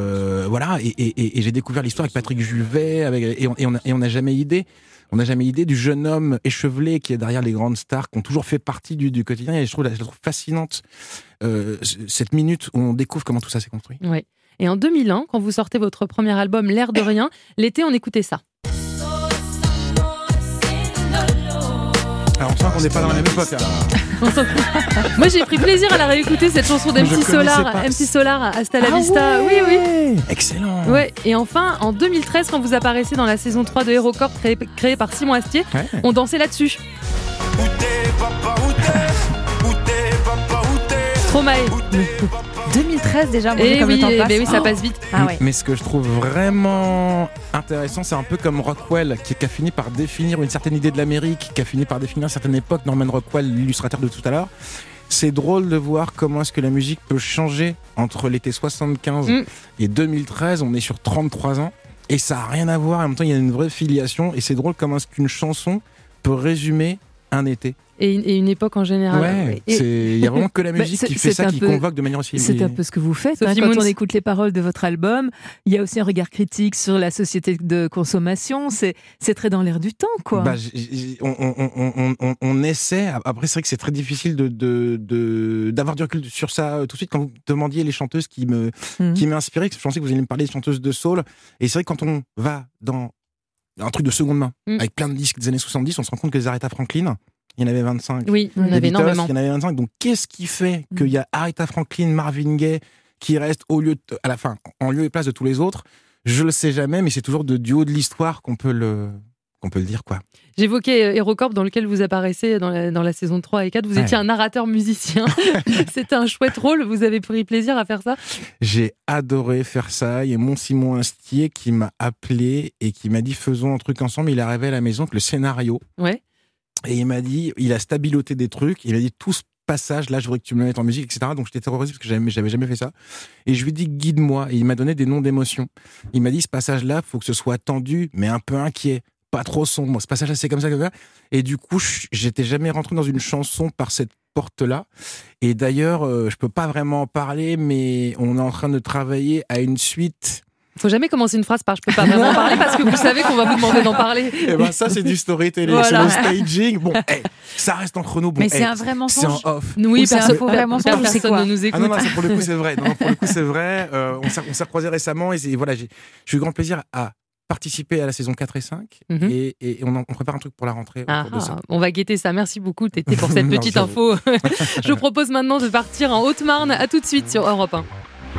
Speaker 6: et j'ai découvert l'histoire avec Patrick Juvet, et on n'a jamais idée. On n'a jamais idée du jeune homme échevelé qui est derrière les grandes stars, qui ont toujours fait partie du quotidien. Et je la trouve fascinante, cette minute où on découvre comment tout ça s'est construit.
Speaker 2: Ouais. Et en 2001, quand vous sortez votre premier album, L'air de rien, l'été, on écoutait ça.
Speaker 6: Alors on sent qu'on n'est pas dans la même époque.
Speaker 2: Moi j'ai pris plaisir à la réécouter, cette chanson d'MC Solar, Hasta la Vista. Oui.
Speaker 6: Excellent.
Speaker 2: Ouais. Et enfin, en 2013, quand vous apparaissez dans la saison 3 de HeroCorp créée par Simon Astier, on dansait là-dessus. Stromae.
Speaker 4: 2013 déjà,
Speaker 2: et oui, ça passe vite.
Speaker 6: Mais ce que je trouve vraiment intéressant, c'est un peu comme Rockwell, qui a fini par définir une certaine idée de l'Amérique, qui a fini par définir une certaine époque. Norman Rockwell, l'illustrateur de tout à l'heure. C'est drôle de voir comment est-ce que la musique peut changer entre l'été 75 et 2013. On est sur 33 ans et ça n'a rien à voir. En même temps, il y a une vraie filiation, et c'est drôle comment est-ce qu'une chanson peut résumer un été.
Speaker 2: Et une époque en général.
Speaker 6: Il n'y a vraiment que la musique qui fait ça, qui convoque de manière aussi...
Speaker 3: C'est un peu ce que vous faites. Quand on écoute les paroles de votre album, il y a aussi un regard critique sur la société de consommation. C'est très dans l'air du temps, quoi.
Speaker 6: On essaie. Après, c'est vrai que c'est très difficile d'avoir du recul sur ça tout de suite. Quand vous demandiez les chanteuses qui m'inspiraient, je pensais que vous alliez me parler des chanteuses de soul. Et c'est vrai que quand on va dans un truc de seconde main, avec plein de disques des années 70, on se rend compte que les Aretha Franklin... Il y en avait 25.
Speaker 2: Oui, il y en avait énormément.
Speaker 6: Il y en avait 25. Donc, qu'est-ce qui fait qu'il y a Aretha Franklin, Marvin Gaye qui restent en lieu et place de tous les autres ? Je le sais jamais, mais c'est toujours du haut de l'histoire qu'on peut le qu'on peut le dire, quoi.
Speaker 2: J'évoquais HeroCorp dans lequel vous apparaissez dans la saison 3 et 4. Vous étiez un narrateur musicien. C'était un chouette rôle. Vous avez pris plaisir à faire ça? J'ai
Speaker 6: adoré faire ça. Il y a mon Simon Astier qui m'a appelé et qui m'a dit faisons un truc ensemble. Il est arrivé à la maison avec le scénario.
Speaker 2: Ouais.
Speaker 6: Et il m'a dit, il a stabiloté des trucs. Il m'a dit tout ce passage là, je voudrais que tu me le mettes en musique, etc. Donc j'étais terrorisé parce que j'avais jamais fait ça. Et je lui ai dit guide-moi. Et il m'a donné des noms d'émotions. Il m'a dit ce passage-là, faut que ce soit tendu, mais un peu inquiet. Pas trop sombre. Ce passage-là, c'est comme ça. Et du coup, j'étais jamais rentré dans une chanson par cette porte-là. Et d'ailleurs, je peux pas vraiment en parler, mais on est en train de travailler à une suite.
Speaker 2: Faut jamais commencer une phrase par je peux pas vraiment en parler parce que vous savez qu'on va vous demander d'en parler.
Speaker 6: Et ben ça, c'est du storytelling, voilà. C'est le staging. Bon, ça reste entre nous. Bon,
Speaker 21: mais c'est un vrai mensonge.
Speaker 6: C'est en off.
Speaker 2: Oui, c'est un faux vrai mensonge.
Speaker 6: Personne
Speaker 2: ne nous écoute.
Speaker 6: Ah non, pour le coup, c'est vrai. Non, pour le coup, c'est vrai. On s'est croisés récemment et voilà, j'ai eu grand plaisir à participer à la saison 4 et 5 et on prépare un truc pour la rentrée.
Speaker 2: On va guetter ça. Merci beaucoup Tété pour cette petite info. Je vous propose maintenant de partir en Haute-Marne. À tout de suite sur Europe 1.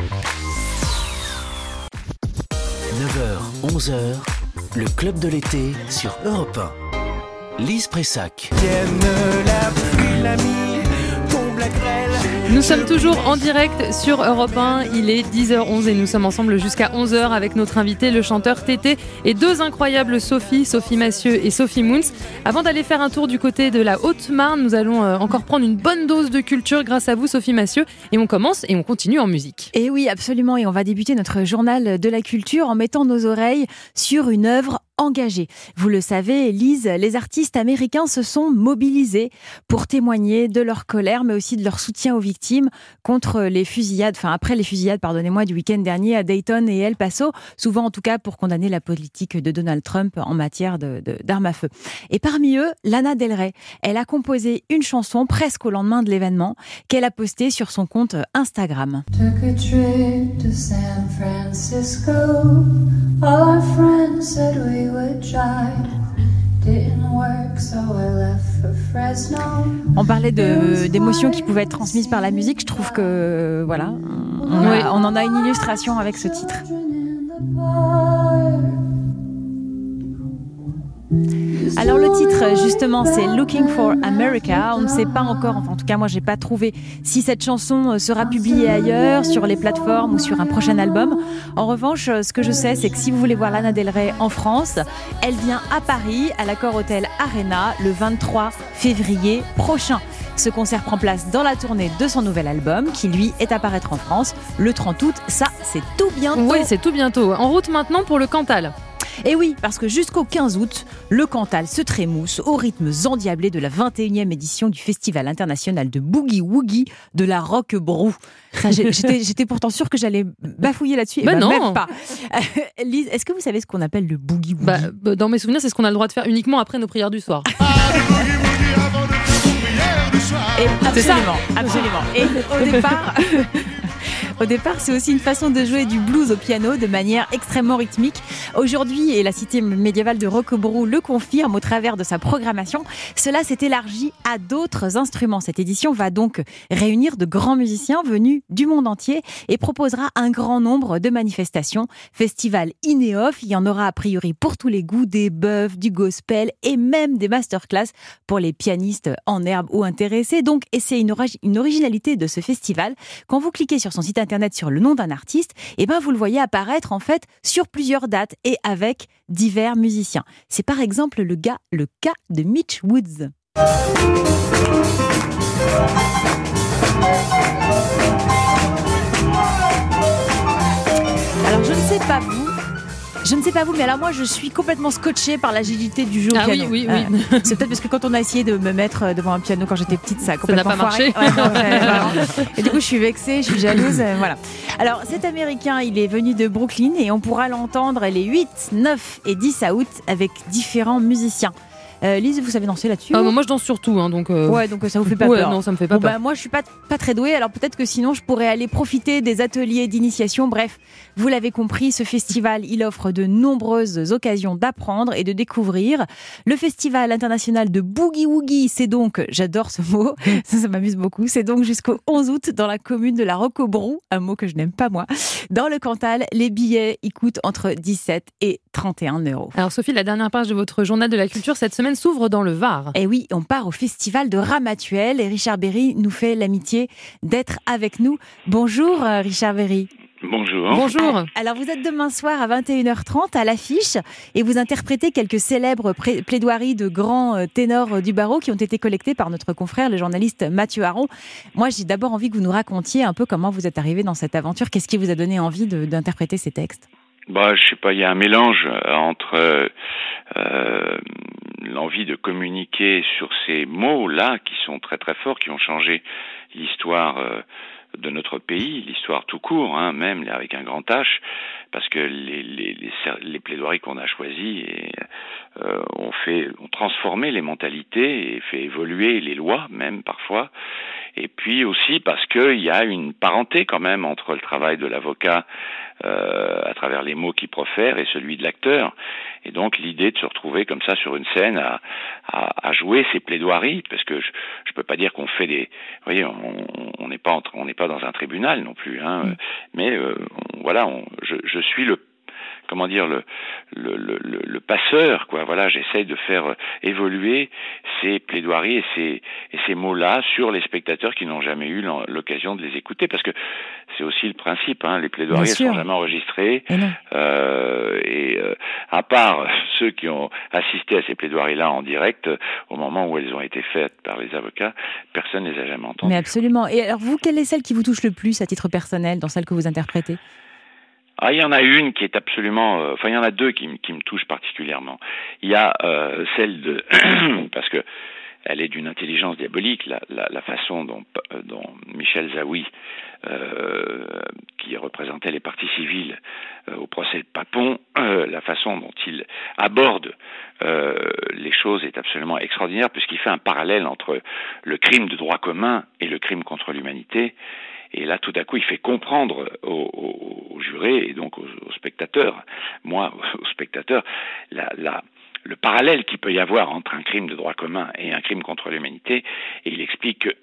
Speaker 1: 9h, 11h, le club de l'été sur Europe 1. Lise Pressac.
Speaker 2: Nous sommes toujours en direct sur Europe 1, il est 10h11 et nous sommes ensemble jusqu'à 11h avec notre invité, le chanteur Tété et deux incroyables Sophie Massieu et Sophie Moons. Avant d'aller faire un tour du côté de la Haute-Marne, nous allons encore prendre une bonne dose de culture grâce à vous Sophie Massieu et on commence et on continue en musique.
Speaker 21: Et oui, absolument, et on va débuter notre journal de la culture en mettant nos oreilles sur une œuvre engagés. Vous le savez, Lise, les artistes américains se sont mobilisés pour témoigner de leur colère, mais aussi de leur soutien aux victimes contre les fusillades, après les fusillades, du week-end dernier à Dayton et El Paso, souvent en tout cas pour condamner la politique de Donald Trump en matière d'armes à feu. Et parmi eux, Lana Del Rey. Elle a composé une chanson presque au lendemain de l'événement qu'elle a postée sur son compte Instagram.
Speaker 20: Took a trip to San Francisco. All our friends said we would try. Didn't work, so I left for Fresno.
Speaker 21: On parlait d'émotions qui pouvaient être transmises par la musique. Je trouve que voilà, on en a une illustration avec ce titre. Alors le titre justement c'est Looking for America. On ne sait pas encore, en tout cas moi j'ai pas trouvé si cette chanson sera publiée ailleurs, sur les plateformes ou sur un prochain album. En revanche, ce que je sais c'est que si vous voulez voir Lana Del Rey en France, elle vient à Paris, à l'Accor Hotel Arena, le 23 février prochain. Ce concert prend place dans la tournée de son nouvel album qui lui est à paraître en France le 30 août. Ça c'est tout bientôt.
Speaker 2: Oui, c'est tout bientôt. En route maintenant pour le Cantal.
Speaker 21: Et oui, parce que jusqu'au 15 août, le Cantal se trémousse au rythme endiablé de la 21e édition du Festival international de Boogie Woogie de la Roquebrou. J'étais pourtant sûre que j'allais bafouiller là-dessus.
Speaker 2: Non.
Speaker 21: Même pas. Lise, est-ce que vous savez ce qu'on appelle le Boogie Woogie ?
Speaker 2: Dans mes souvenirs, c'est ce qu'on a le droit de faire uniquement après nos prières du soir.
Speaker 21: Absolument. Et au départ, c'est aussi une façon de jouer du blues au piano de manière extrêmement rythmique. Aujourd'hui, et la cité médiévale de Roquebrou le confirme au travers de sa programmation, cela s'est élargi à d'autres instruments. Cette édition va donc réunir de grands musiciens venus du monde entier et proposera un grand nombre de manifestations. Festival in et off, il y en aura a priori pour tous les goûts, des bœufs, du gospel et même des masterclass pour les pianistes en herbe ou intéressés. Donc, et c'est une originalité de ce festival. Quand vous cliquez sur son site internet sur le nom d'un artiste, vous le voyez apparaître en fait sur plusieurs dates et avec divers musiciens. C'est par exemple le cas de Mitch Woods. Alors je ne sais pas vous, mais alors moi je suis complètement scotchée par l'agilité du jeu au piano.
Speaker 2: Oui.
Speaker 21: C'est peut-être parce que quand on a essayé de me mettre devant un piano quand j'étais petite, ça a complètement
Speaker 2: foiré.
Speaker 21: Ça n'a pas marché. Et du coup je suis vexée, je suis jalouse. Voilà. Alors cet Américain, il est venu de Brooklyn et on pourra l'entendre les 8, 9 et 10 août avec différents musiciens.
Speaker 4: Lise, vous savez danser là-dessus?
Speaker 2: Moi, je danse surtout, hein, donc.
Speaker 4: Ouais, donc ça vous fait pas peur?
Speaker 2: Non, ça me fait pas peur.
Speaker 4: Moi, je suis pas très douée, alors peut-être que sinon, je pourrais aller profiter des ateliers d'initiation. Bref, vous l'avez compris, ce festival, il offre de nombreuses occasions d'apprendre et de découvrir. Le Festival international de Boogie Woogie, c'est donc, j'adore ce mot, ça m'amuse beaucoup, c'est donc jusqu'au 11 août dans la commune de la Roquebrou, un mot que je n'aime pas moi. Dans le Cantal, les billets, ils coûtent entre 17 et 31 €.
Speaker 2: Alors Sophie, la dernière page de votre journal de la culture cette semaine s'ouvre dans le Var.
Speaker 4: Et oui, on part au festival de Ramatuelle et Richard Berry nous fait l'amitié d'être avec nous. Bonjour Richard Berry.
Speaker 8: Bonjour.
Speaker 2: Bonjour.
Speaker 4: Alors vous êtes demain soir à 21h30 à l'affiche et vous interprétez quelques célèbres plaidoiries de grands ténors du barreau qui ont été collectées par notre confrère, le journaliste Mathieu Aron. Moi, j'ai d'abord envie que vous nous racontiez un peu comment vous êtes arrivé dans cette aventure. Qu'est-ce qui vous a donné envie d'interpréter ces textes ?
Speaker 8: Je sais pas, il y a un mélange entre l'envie de communiquer sur ces mots-là qui sont très très forts, qui ont changé l'histoire de notre pays, l'histoire tout court, hein, même avec un grand H, parce que les plaidoiries qu'on a choisies ont transformé les mentalités et fait évoluer les lois même parfois. Et puis aussi parce qu'il y a une parenté quand même entre le travail de l'avocat à travers les mots qu'il profère et celui de l'acteur. Et donc l'idée de se retrouver comme ça sur une scène à jouer ces plaidoiries, parce que je peux pas dire qu'on fait des, vous voyez, on n'est pas dans un tribunal non plus, hein. Mais je suis le passeur, quoi. Voilà, j'essaye de faire évoluer ces plaidoiries et ces mots-là sur les spectateurs qui n'ont jamais eu l'occasion de les écouter, parce que c'est aussi le principe, hein. Les plaidoiries ne sont jamais enregistrées, à part ceux qui ont assisté à ces plaidoiries-là en direct, au moment où elles ont été faites par les avocats, personne ne les a jamais entendues.
Speaker 4: Mais absolument. Et alors vous, quelle est celle qui vous touche le plus à titre personnel dans celle que vous interprétez ?
Speaker 8: Il y en a une qui est absolument... il y en a deux qui me touchent particulièrement. Il y a celle de... parce que elle est d'une intelligence diabolique, la façon dont Michel Zaoui, qui représentait les parties civiles au procès de Papon, la façon dont il aborde les choses est absolument extraordinaire, puisqu'il fait un parallèle entre le crime de droit commun et le crime contre l'humanité. Et là, tout à coup, il fait comprendre aux jurés et donc aux spectateurs, aux spectateurs, le parallèle qu'il peut y avoir entre un crime de droit commun et un crime contre l'humanité. Et il explique que,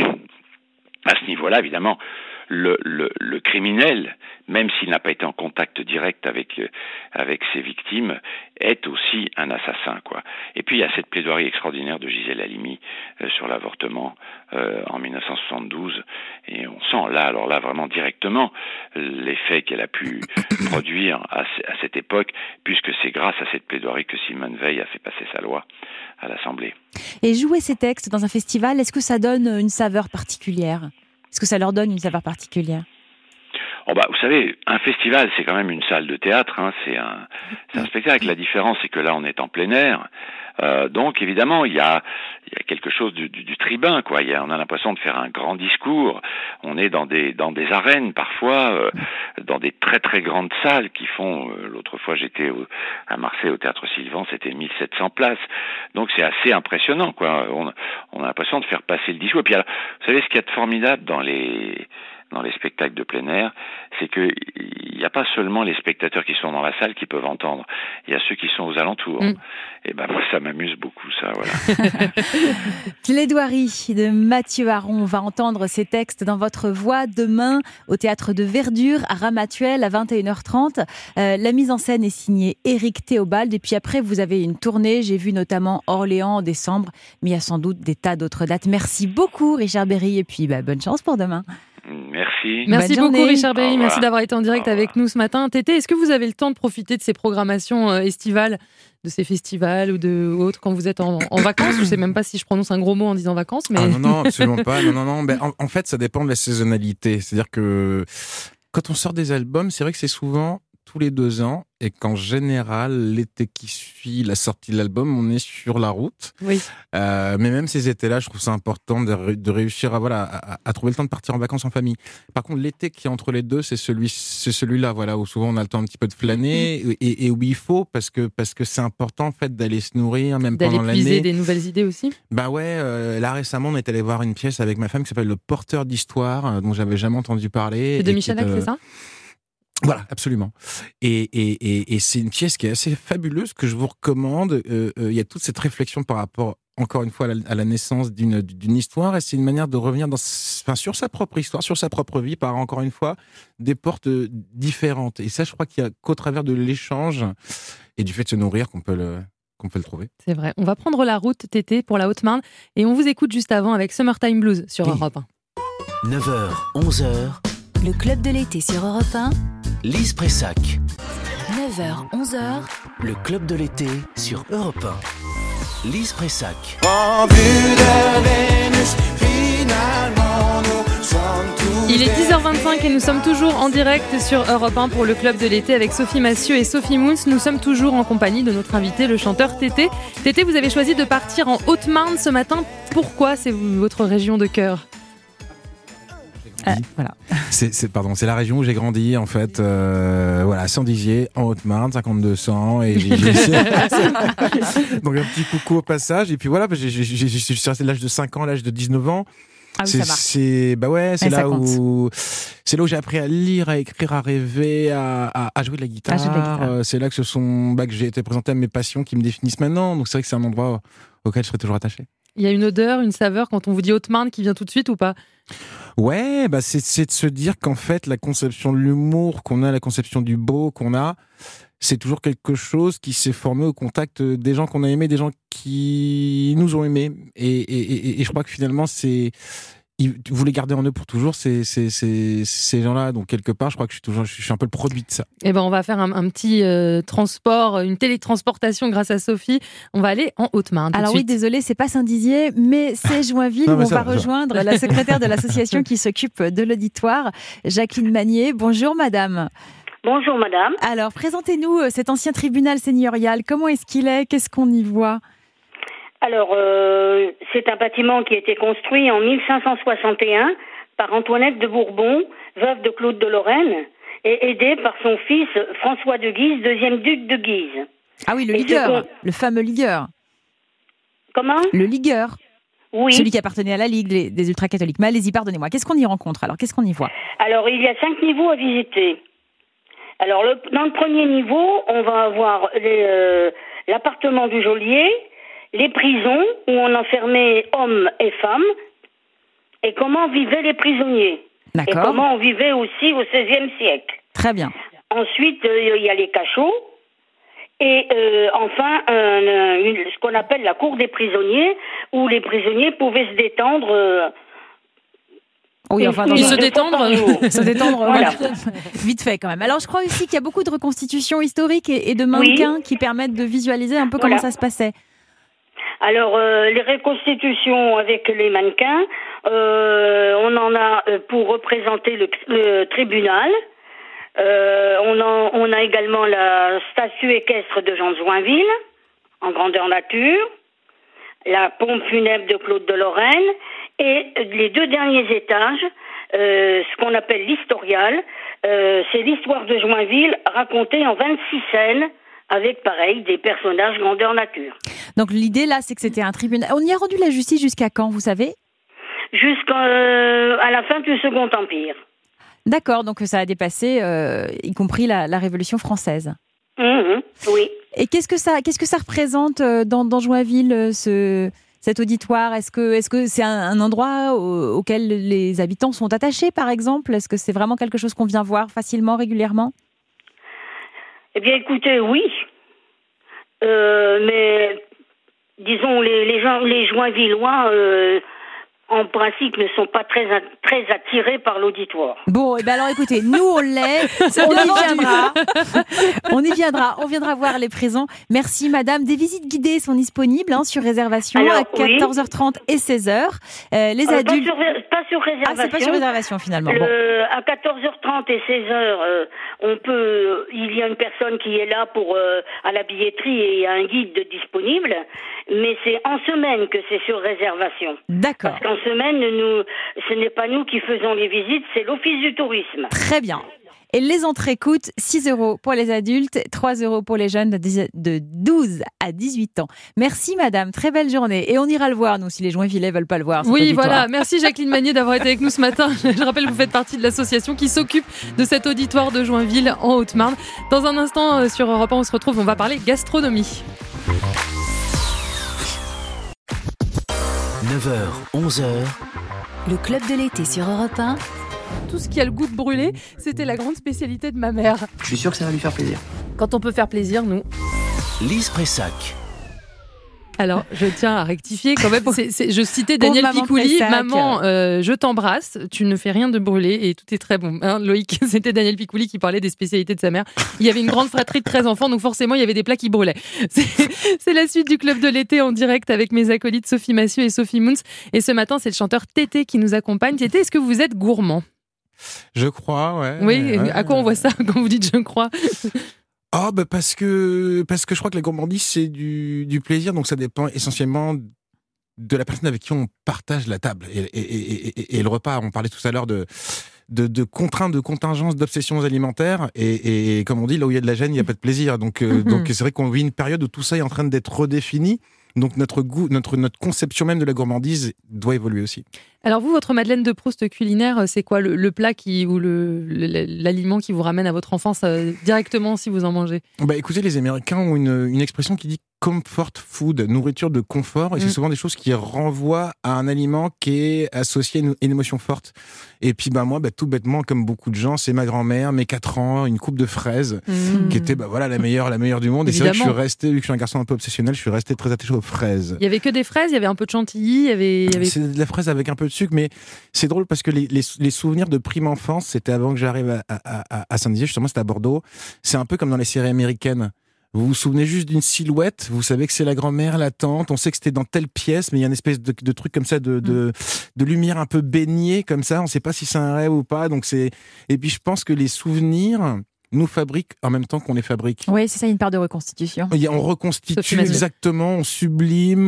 Speaker 8: à ce niveau-là, évidemment, le criminel, même s'il n'a pas été en contact direct avec ses victimes, est aussi un assassin, quoi. Et puis il y a cette plaidoirie extraordinaire de Gisèle Halimi sur l'avortement en 1972, et on sent là vraiment directement l'effet qu'elle a pu produire à cette époque, puisque c'est grâce à cette plaidoirie que Simone Veil a fait passer sa loi à l'Assemblée.
Speaker 4: Et jouer ces textes dans un festival, est-ce que ça donne une saveur particulière ? Est-ce que ça leur donne une saveur particulière ?
Speaker 8: Vous savez, un festival, c'est quand même une salle de théâtre, hein, c'est un spectacle. La différence, c'est que là, on est en plein air. Donc, évidemment, il y a quelque chose du tribun, quoi. On a l'impression de faire un grand discours. On est dans des arènes, parfois, dans des très très grandes salles qui font... l'autre fois, j'étais à Marseille, au Théâtre Sylvan, c'était 1700 places. Donc, c'est assez impressionnant, quoi. On a l'impression de faire passer le discours. Et puis, alors, vous savez, ce qu'il y a de formidable dans les spectacles de plein air, c'est que il n'y a pas seulement les spectateurs qui sont dans la salle qui peuvent entendre, il y a ceux qui sont aux alentours. Et moi, ça m'amuse beaucoup, ça, voilà.
Speaker 4: Plaidoirie de Mathieu Aron. On va entendre ces textes dans votre voix demain au Théâtre de Verdure à Ramatuelle à 21h30. La mise en scène est signée Éric Théobald. Et puis après, vous avez une tournée. J'ai vu notamment Orléans en décembre, mais il y a sans doute des tas d'autres dates. Merci beaucoup, Richard Berry. Et puis, bonne chance pour demain.
Speaker 8: Merci.
Speaker 2: Merci beaucoup, Richard Berry. Merci d'avoir été en direct avec nous ce matin. Tété, est-ce que vous avez le temps de profiter de ces programmations estivales, de ces festivals ou de autres quand vous êtes en vacances ? Je ne sais même pas si je prononce un gros mot en disant vacances. Mais...
Speaker 6: non, absolument pas. Non. En fait, ça dépend de la saisonnalité. C'est-à-dire que quand on sort des albums, c'est vrai que c'est souvent tous les 2 ans et qu'en général, l'été qui suit la sortie de l'album, on est sur la route.
Speaker 2: Oui.
Speaker 6: Mais même ces étés-là, je trouve ça important de réussir à trouver le temps de partir en vacances en famille. Par contre, l'été qui est entre les deux, c'est celui-là, voilà, où souvent on a le temps un petit peu de flâner et où il faut parce que c'est important en fait d'aller se nourrir même pendant l'année.
Speaker 2: D'aller puiser des nouvelles idées aussi.
Speaker 6: Bah ouais, là récemment, on est allé voir une pièce avec ma femme qui s'appelle Le Porteur d'Histoire, dont j'avais jamais entendu parler.
Speaker 2: C'est de Michalak, c'est ça ?
Speaker 6: Voilà, absolument. Et c'est une pièce qui est assez fabuleuse que je vous recommande. Il y a toute cette réflexion par rapport, encore une fois, à la naissance d'une histoire. Et c'est une manière de revenir sur sa propre histoire, sur sa propre vie, par encore une fois des portes différentes. Et ça, je crois qu'il y a qu'au travers de l'échange et du fait de se nourrir qu'on peut le trouver.
Speaker 2: C'est vrai. On va prendre la route, Tété, pour la Haute-Marne. Et on vous écoute juste avant avec Summertime Blues sur Europe 1.
Speaker 1: 9h, 11h.
Speaker 5: Le club de l'été sur Europe 1.
Speaker 1: Lise Pressac.
Speaker 5: 9h, 11h.
Speaker 1: Le club de l'été sur Europe 1. Lise Pressac.
Speaker 7: En vue de Vénus, finalement nous sommes tous.
Speaker 2: Il est 10h25 et nous sommes toujours en direct sur Europe 1 pour le club de l'été avec Sophie Massieu et Sophie Moons. Nous sommes toujours en compagnie de notre invité, le chanteur Tété. Tété, vous avez choisi de partir en Haute-Marne ce matin. Pourquoi c'est votre région de cœur ?
Speaker 6: Voilà. C'est la région où j'ai grandi en fait. Voilà, Saint-Dizier, en Haute-Marne, 5200 et donc un petit coucou au passage. Et puis voilà, je suis resté de l'âge de 5 ans à l'âge de 19 ans.
Speaker 4: Ah oui, ça marche.
Speaker 6: C'est là où j'ai appris à lire, à écrire, à rêver, à jouer de la guitare. C'est là que j'ai été présenté à mes passions qui me définissent maintenant. Donc c'est vrai que c'est un endroit auquel je serai toujours attaché.
Speaker 2: Il y a une odeur, une saveur quand on vous dit Haute-Marne qui vient tout de suite ou pas ?
Speaker 6: Ouais, c'est de se dire qu'en fait, la conception de l'humour qu'on a, la conception du beau qu'on a, c'est toujours quelque chose qui s'est formé au contact des gens qu'on a aimés, des gens qui nous ont aimés. Et je crois que finalement, vous les gardez en eux pour toujours, ces gens-là. Donc, quelque part, je crois que je suis un peu le produit de ça.
Speaker 2: Eh ben, on va faire un petit transport, une télétransportation grâce à Sophie. On va aller en Haute-Marne.
Speaker 4: Alors oui, désolé, c'est pas Saint-Dizier, mais c'est Joinville où on va rejoindre la secrétaire de l'association qui s'occupe de l'auditoire, Jacqueline Magnier. Bonjour, madame.
Speaker 9: Bonjour, madame.
Speaker 4: Alors, présentez-nous cet ancien tribunal seigneurial. Comment est-ce qu'il est ? Qu'est-ce qu'on y voit ?
Speaker 9: Alors, c'est un bâtiment qui a été construit en 1561 par Antoinette de Bourbon, veuve de Claude de Lorraine, et aidée par son fils François de Guise, deuxième duc de Guise.
Speaker 4: Ah oui, le ligueur, le fameux ligueur.
Speaker 9: Comment ?
Speaker 4: Le ligueur.
Speaker 9: Oui.
Speaker 4: Celui qui appartenait à la Ligue des ultra-catholiques. Mais allez-y, pardonnez-moi. Qu'est-ce qu'on y rencontre alors ? Qu'est-ce qu'on y voit ?
Speaker 9: Alors, il y a 5 niveaux à visiter. Alors, dans le premier niveau, on va avoir l'appartement du geôlier, les prisons où on enfermait hommes et femmes, et comment vivaient les prisonniers.
Speaker 4: D'accord.
Speaker 9: Et comment on vivait aussi au XVIe siècle.
Speaker 4: Très bien.
Speaker 9: Ensuite, il y a les cachots, et enfin, ce qu'on appelle la cour des prisonniers, où les prisonniers pouvaient se détendre...
Speaker 4: Oui, enfin,
Speaker 9: se détendre,
Speaker 4: voilà. Vite fait quand même. Alors, je crois aussi qu'il y a beaucoup de reconstitutions historiques et de mannequins qui permettent de visualiser un peu comment ça se passait.
Speaker 9: Alors, les reconstitutions avec les mannequins, on en a pour représenter le tribunal. On a également la statue équestre de Jean de Joinville, en grandeur nature, la pompe funèbre de Claude de Lorraine, et les 2 derniers étages, ce qu'on appelle l'historial, c'est l'histoire de Joinville racontée en 26 scènes, avec, pareil, des personnages grandeur nature.
Speaker 4: Donc l'idée, là, c'est que c'était un tribunal. On y a rendu la justice jusqu'à quand, vous savez ?
Speaker 9: Jusqu'à la fin du Second Empire.
Speaker 4: D'accord, donc ça a dépassé, y compris la Révolution française.
Speaker 9: Oui.
Speaker 4: Et qu'est-ce que ça représente dans Joinville, cet auditoire ? Est-ce que c'est un endroit auquel les habitants sont attachés, par exemple ? Est-ce que c'est vraiment quelque chose qu'on vient voir facilement, régulièrement ?
Speaker 9: Eh bien, écoutez, oui. Mais, disons, les Joinvillois, en principe, ne sont pas très très attiré par l'auditoire.
Speaker 4: Bon, et ben alors écoutez, nous on l'est, on y viendra. On viendra voir les présents. Merci madame. Des visites guidées sont disponibles sur réservation à 14h30 et 16h. Les adultes...
Speaker 9: Pas sur réservation.
Speaker 4: Ah, c'est pas sur réservation finalement.
Speaker 9: À 14h30 et 16h, il y a une personne qui est là à la billetterie et il y a un guide disponible, mais c'est en semaine que c'est sur réservation.
Speaker 4: D'accord.
Speaker 9: Parce qu'en semaine, ce n'est pas nous qui faisons les visites, c'est l'Office du tourisme.
Speaker 4: Très bien. Et les entrées coûtent 6 € pour les adultes, 3 € pour les jeunes de 12 à 18 ans. Merci madame, très belle journée. Et on ira le voir, nous, si les Joinvillais veulent pas le voir.
Speaker 2: Oui, voilà. Merci Jacqueline Magnier d'avoir été avec nous ce matin. Je rappelle que vous faites partie de l'association qui s'occupe de cet auditoire de Joinville en Haute-Marne. Dans un instant, sur Europe 1, on se retrouve, on va parler gastronomie.
Speaker 1: 9h, 11h.
Speaker 5: Le club de l'été sur Europe 1.
Speaker 2: Tout ce qui a le goût de brûler, c'était la grande spécialité de ma mère.
Speaker 10: Je suis sûr que ça va lui faire plaisir.
Speaker 2: Quand on peut faire plaisir, nous.
Speaker 1: Lise Pressac.
Speaker 2: Alors, je tiens à rectifier quand même. Je citais Daniel Picouli. Maman, je t'embrasse. Tu ne fais rien de brûlé et tout est très bon. Loïc, c'était Daniel Picouli qui parlait des spécialités de sa mère. Il y avait une grande fratrie de 13 enfants, donc forcément, il y avait des plats qui brûlaient. C'est la suite du Club de l'été en direct avec mes acolytes Sophie Massieu et Sophie Moons. Et ce matin, c'est le chanteur Tété qui nous accompagne. Tété, est-ce que vous êtes gourmand ?
Speaker 6: Je crois, ouais.
Speaker 2: Oui, ouais. À quoi on voit ça quand vous dites je crois ?
Speaker 6: Parce que je crois que la gourmandise c'est du plaisir, donc ça dépend essentiellement de la personne avec qui on partage la table et le repas. On parlait tout à l'heure de contraintes, de contingences, d'obsessions alimentaires et comme on dit, là où il y a de la gêne, il n'y a pas de plaisir. Donc c'est vrai qu'on vit une période où tout ça est en train d'être redéfini. Donc notre goût, notre conception même de la gourmandise doit évoluer aussi.
Speaker 2: Alors vous, votre Madeleine de Proust culinaire, c'est quoi le plat ou l'aliment qui vous ramène à votre enfance directement si vous en mangez ?
Speaker 6: Écoutez, les Américains ont une expression qui dit comfort food, nourriture de confort, et c'est souvent des choses qui renvoient à un aliment qui est associé à une émotion forte. Et puis moi, tout bêtement, comme beaucoup de gens, c'est ma grand-mère, mes 4 ans, une coupe de fraises, qui était la meilleure du monde. Et c'est vrai que je suis resté, vu que je suis un garçon un peu obsessionnel, je suis resté très attaché aux fraises.
Speaker 2: Il y avait que des fraises, il y avait un peu de chantilly, il y avait...
Speaker 6: C'est de la fraise avec un peu de sucre, mais c'est drôle parce que les souvenirs de prime enfance, c'était avant que j'arrive à Saint-Dizier, justement, c'était à Bordeaux. C'est un peu comme dans les séries américaines. Vous vous souvenez juste d'une silhouette, vous savez que c'est la grand-mère, la tante, on sait que c'était dans telle pièce, mais il y a une espèce de truc comme ça, de lumière un peu baignée comme ça, on sait pas si c'est un rêve ou pas, et puis je pense que les souvenirs nous fabriquent en même temps qu'on les fabrique.
Speaker 4: Oui, c'est ça, une part de reconstitution.
Speaker 6: On reconstitue exactement, on sublime,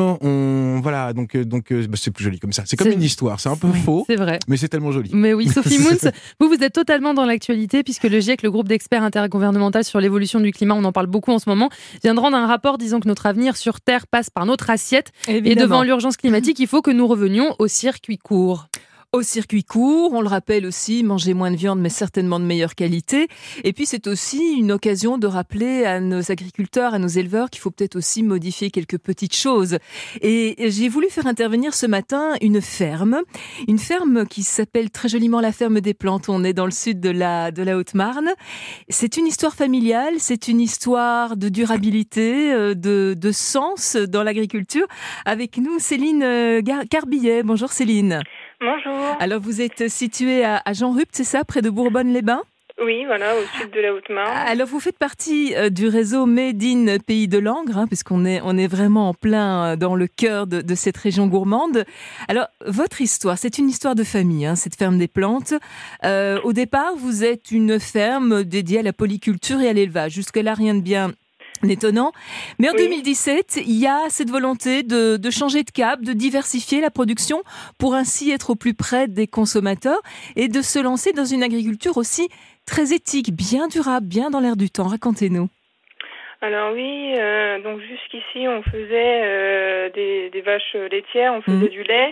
Speaker 6: donc c'est plus joli comme ça. C'est comme une histoire, c'est un peu faux,
Speaker 2: c'est vrai.
Speaker 6: Mais c'est tellement joli.
Speaker 2: Mais oui, Sophie Moons, vous êtes totalement dans l'actualité puisque le GIEC, le groupe d'experts intergouvernemental sur l'évolution du climat, on en parle beaucoup en ce moment, vient de rendre un rapport disant que notre avenir sur Terre passe par notre assiette. Évidemment. Et devant l'urgence climatique, il faut que nous revenions au circuit court.
Speaker 3: Au circuit court, on le rappelle aussi, manger moins de viande mais certainement de meilleure qualité. Et puis c'est aussi une occasion de rappeler à nos agriculteurs, à nos éleveurs qu'il faut peut-être aussi modifier quelques petites choses. Et j'ai voulu faire intervenir ce matin une ferme qui s'appelle très joliment la ferme des plantes. On est dans le sud de la Haute-Marne. C'est une histoire familiale, c'est une histoire de durabilité, de sens dans l'agriculture. Avec nous Céline Carbillet. Bonjour Céline.
Speaker 22: Bonjour.
Speaker 3: Alors vous êtes située à Jean-Rupt, c'est ça, près de Bourbonne-les-Bains ?
Speaker 22: Oui, voilà, au sud de la Haute-Marne.
Speaker 3: Alors vous faites partie du réseau Made in Pays de Langres, puisqu'on est vraiment en plein dans le cœur de cette région gourmande. Alors votre histoire, c'est une histoire de famille, cette ferme des plantes. Au départ, vous êtes une ferme dédiée à la polyculture et à l'élevage. Jusque-là, rien de bien étonnant. Mais en 2017, il y a cette volonté de changer de cap, de diversifier la production pour ainsi être au plus près des consommateurs et de se lancer dans une agriculture aussi très éthique, bien durable, bien dans l'air du temps. Racontez-nous.
Speaker 22: Alors oui, donc jusqu'ici, on faisait des vaches laitières, on faisait du lait.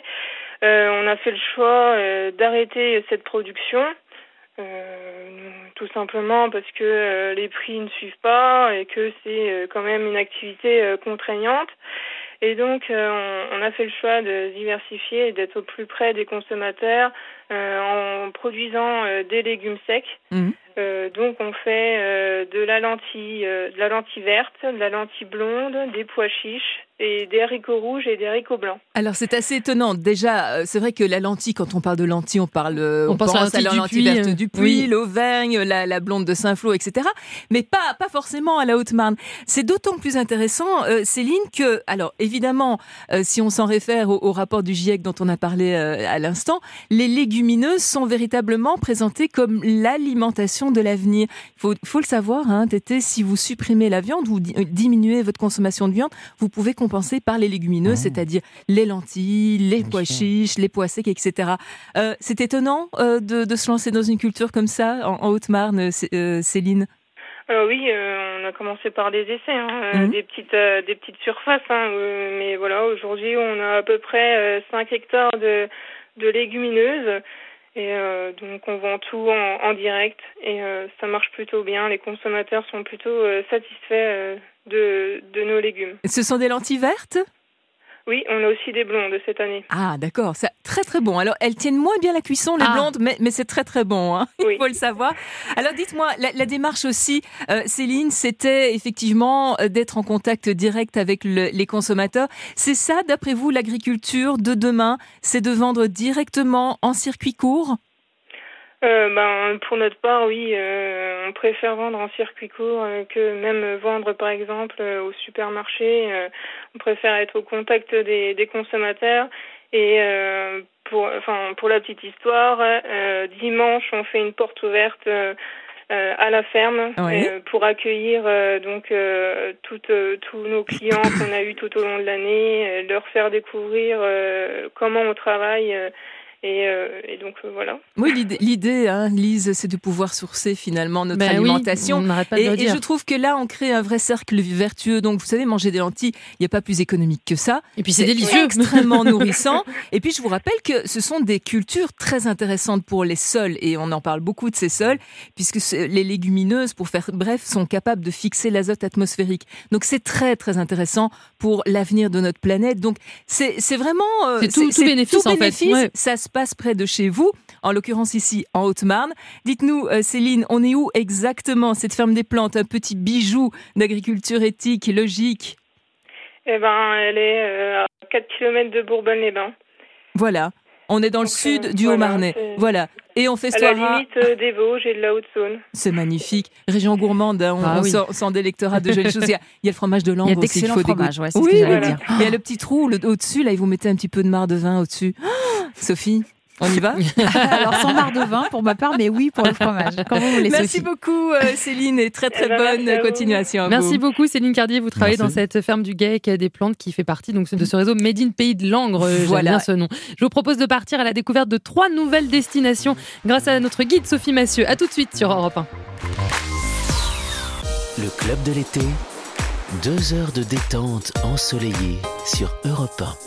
Speaker 22: On a fait le choix d'arrêter cette production. Tout simplement parce que les prix ne suivent pas et que c'est quand même une activité contraignante. Et donc, on a fait le choix de diversifier et d'être au plus près des consommateurs en produisant des légumes secs. Donc on fait de la lentille verte, de la lentille blonde, des pois chiches et des haricots rouges et des haricots blancs.
Speaker 3: Alors c'est assez étonnant. Déjà, c'est vrai que la lentille, quand on parle de lentille, on pense à la lentille verte du Puy, l'Auvergne, la blonde de Saint-Flour, etc. Mais pas forcément à la Haute-Marne. C'est d'autant plus intéressant, Céline, que, alors évidemment, si on s'en réfère au rapport du GIEC dont on a parlé à l'instant, les légumineuses sont véritablement présentées comme l'alimentation de l'avenir. Faut le savoir, hein, Tété, si vous supprimez la viande, vous diminuez votre consommation de viande, vous pouvez compenser par les légumineuses, c'est-à-dire les lentilles, les pois chiches, les pois secs, etc. C'est étonnant de se lancer dans une culture comme ça en Haute-Marne, Céline.
Speaker 22: Alors oui, on a commencé par des essais, des petites surfaces, mais voilà, aujourd'hui on a à peu près 5 hectares de légumineuses. Et donc on vend tout en direct et ça marche plutôt bien. Les consommateurs sont plutôt satisfaits de nos légumes.
Speaker 3: Ce sont des lentilles vertes ?
Speaker 22: Oui, on a aussi des blondes cette année.
Speaker 3: Ah d'accord, c'est très très bon. Alors elles tiennent moins bien la cuisson, les blondes, mais c'est très très bon, hein. Oui. Il faut le savoir. Alors dites-moi, la démarche aussi, Céline, c'était effectivement d'être en contact direct avec les consommateurs. C'est ça, d'après vous, l'agriculture de demain, c'est de vendre directement en circuit court ?
Speaker 22: Pour notre part, oui, on préfère vendre en circuit court que même vendre, par exemple, au supermarché. On préfère être au contact des consommateurs. Et pour la petite histoire, dimanche, on fait une porte ouverte à la ferme pour accueillir tous nos clients qu'on a eus tout au long de l'année, leur faire découvrir comment on travaille. Et donc voilà.
Speaker 3: Oui, l'idée, Lise, c'est de pouvoir sourcer finalement notre alimentation.
Speaker 2: Oui, on n'arrête pas de le dire.
Speaker 3: Et je trouve que là, on crée un vrai cercle vertueux. Donc, vous savez, manger des lentilles, il n'y a pas plus économique que ça. Et puis, c'est délicieux. Extrêmement nourrissant. Et puis, je vous rappelle que ce sont des cultures très intéressantes pour les sols. Et on en parle beaucoup de ces sols, puisque les légumineuses, pour faire bref, sont capables de fixer l'azote atmosphérique. Donc, c'est très, très intéressant pour l'avenir de notre planète. Donc, c'est vraiment...
Speaker 2: c'est tout bénéfice, en fait. Ouais.
Speaker 3: Ça se passe près de chez vous, en l'occurrence ici en Haute-Marne. Dites-nous, Céline, on est où exactement, cette ferme des plantes, un petit bijou d'agriculture éthique et logique?
Speaker 22: Elle est à 4 km de Bourbonne-les-Bains.
Speaker 3: Voilà, on est dans le sud du Haut-Marnais. Voilà. Et on fait
Speaker 22: à la limite des Vosges et de la Haute-Saône.
Speaker 3: C'est magnifique. Région gourmande, on s'en délectera de jolies choses. Il y a le fromage de Langres aussi.
Speaker 4: Il y a d'excellents fromages, c'est
Speaker 3: ce
Speaker 4: que j'allais dire.
Speaker 3: Il y a le petit trou au-dessus, là, et vous mettez un petit peu de marc de vin au-dessus. Sophie, on y va?
Speaker 4: Alors, sans marc de vin pour ma part, mais oui pour le fromage. Quand vous voulez,
Speaker 3: merci beaucoup, Céline, et très très bonne continuation à vous.
Speaker 2: Merci beaucoup, Céline Cardier. Vous travaillez dans cette ferme du GAEC des plantes qui fait partie donc, de ce réseau Made in Pays de Langres. J'aime bien ce nom. Je vous propose de partir à la découverte de 3 nouvelles destinations grâce à notre guide Sophie Massieu. À tout de suite sur Europe 1.
Speaker 1: Le club de l'été, 2 heures de détente ensoleillée sur Europe 1.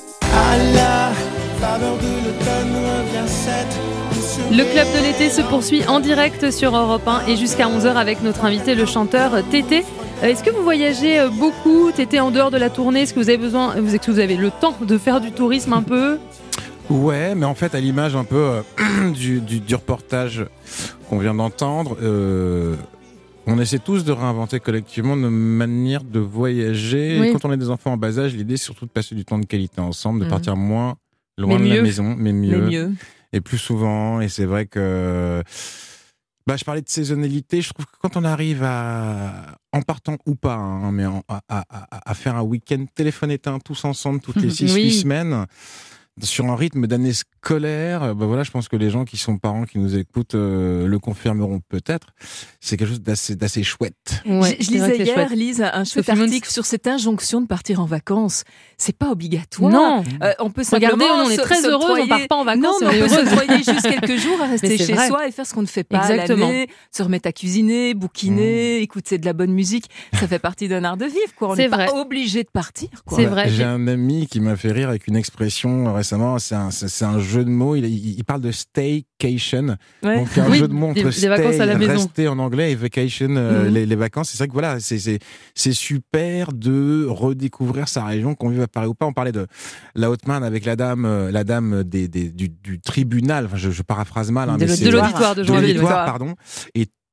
Speaker 2: Le club de l'été se poursuit en direct sur Europe 1 et jusqu'à 11h avec notre invité, le chanteur Tété. Est-ce que vous voyagez beaucoup, Tété, en dehors de la tournée? Est-ce que vous avez le temps de faire du tourisme un peu?
Speaker 6: Ouais, mais en fait, à l'image un peu du reportage qu'on vient d'entendre, on essaie tous de réinventer collectivement nos manières de voyager. Oui. Et quand on a des enfants en bas âge, l'idée, c'est surtout de passer du temps de qualité ensemble, de partir moins loin de la maison, mais mieux. Et plus souvent. Et c'est vrai que... je parlais de saisonnalité. Je trouve que quand on arrive en partant ou pas, mais à faire un week-end téléphone éteint tous ensemble, toutes les 6-8 semaines, sur un rythme d'année scolaire, je pense que les gens qui sont parents, qui nous écoutent, le confirmeront peut-être. C'est quelque chose d'assez chouette.
Speaker 3: Ouais, je lisais hier, Lise, un chouette article sur cette injonction de partir en vacances. C'est pas obligatoire.
Speaker 2: Non.
Speaker 3: On peut simplement...
Speaker 2: Regardez, on est très heureux, on part pas en vacances.
Speaker 3: Non, on peut se foyer juste quelques jours à rester chez soi et faire ce qu'on ne fait pas à l'année. Se remettre à cuisiner, bouquiner, écouter de la bonne musique. Ça fait partie d'un art de vivre, quoi. On n'est pas obligé de partir, quoi.
Speaker 2: C'est vrai.
Speaker 6: J'ai un ami qui m'a fait rire avec une expression récemment. C'est un jeu de mots. Il parle de staycation. Ouais. Donc un jeu de mots entre
Speaker 2: des vacances à la maison.
Speaker 6: Rester en anglais et vacation, les vacances. C'est vrai que c'est super de redécouvrir sa région, qu'on vive à Paris ou pas. On parlait de la Haute-Marne avec la dame du tribunal. Enfin, je paraphrase mal.
Speaker 2: De l'auditoire de Joinville.
Speaker 6: Pardon. Et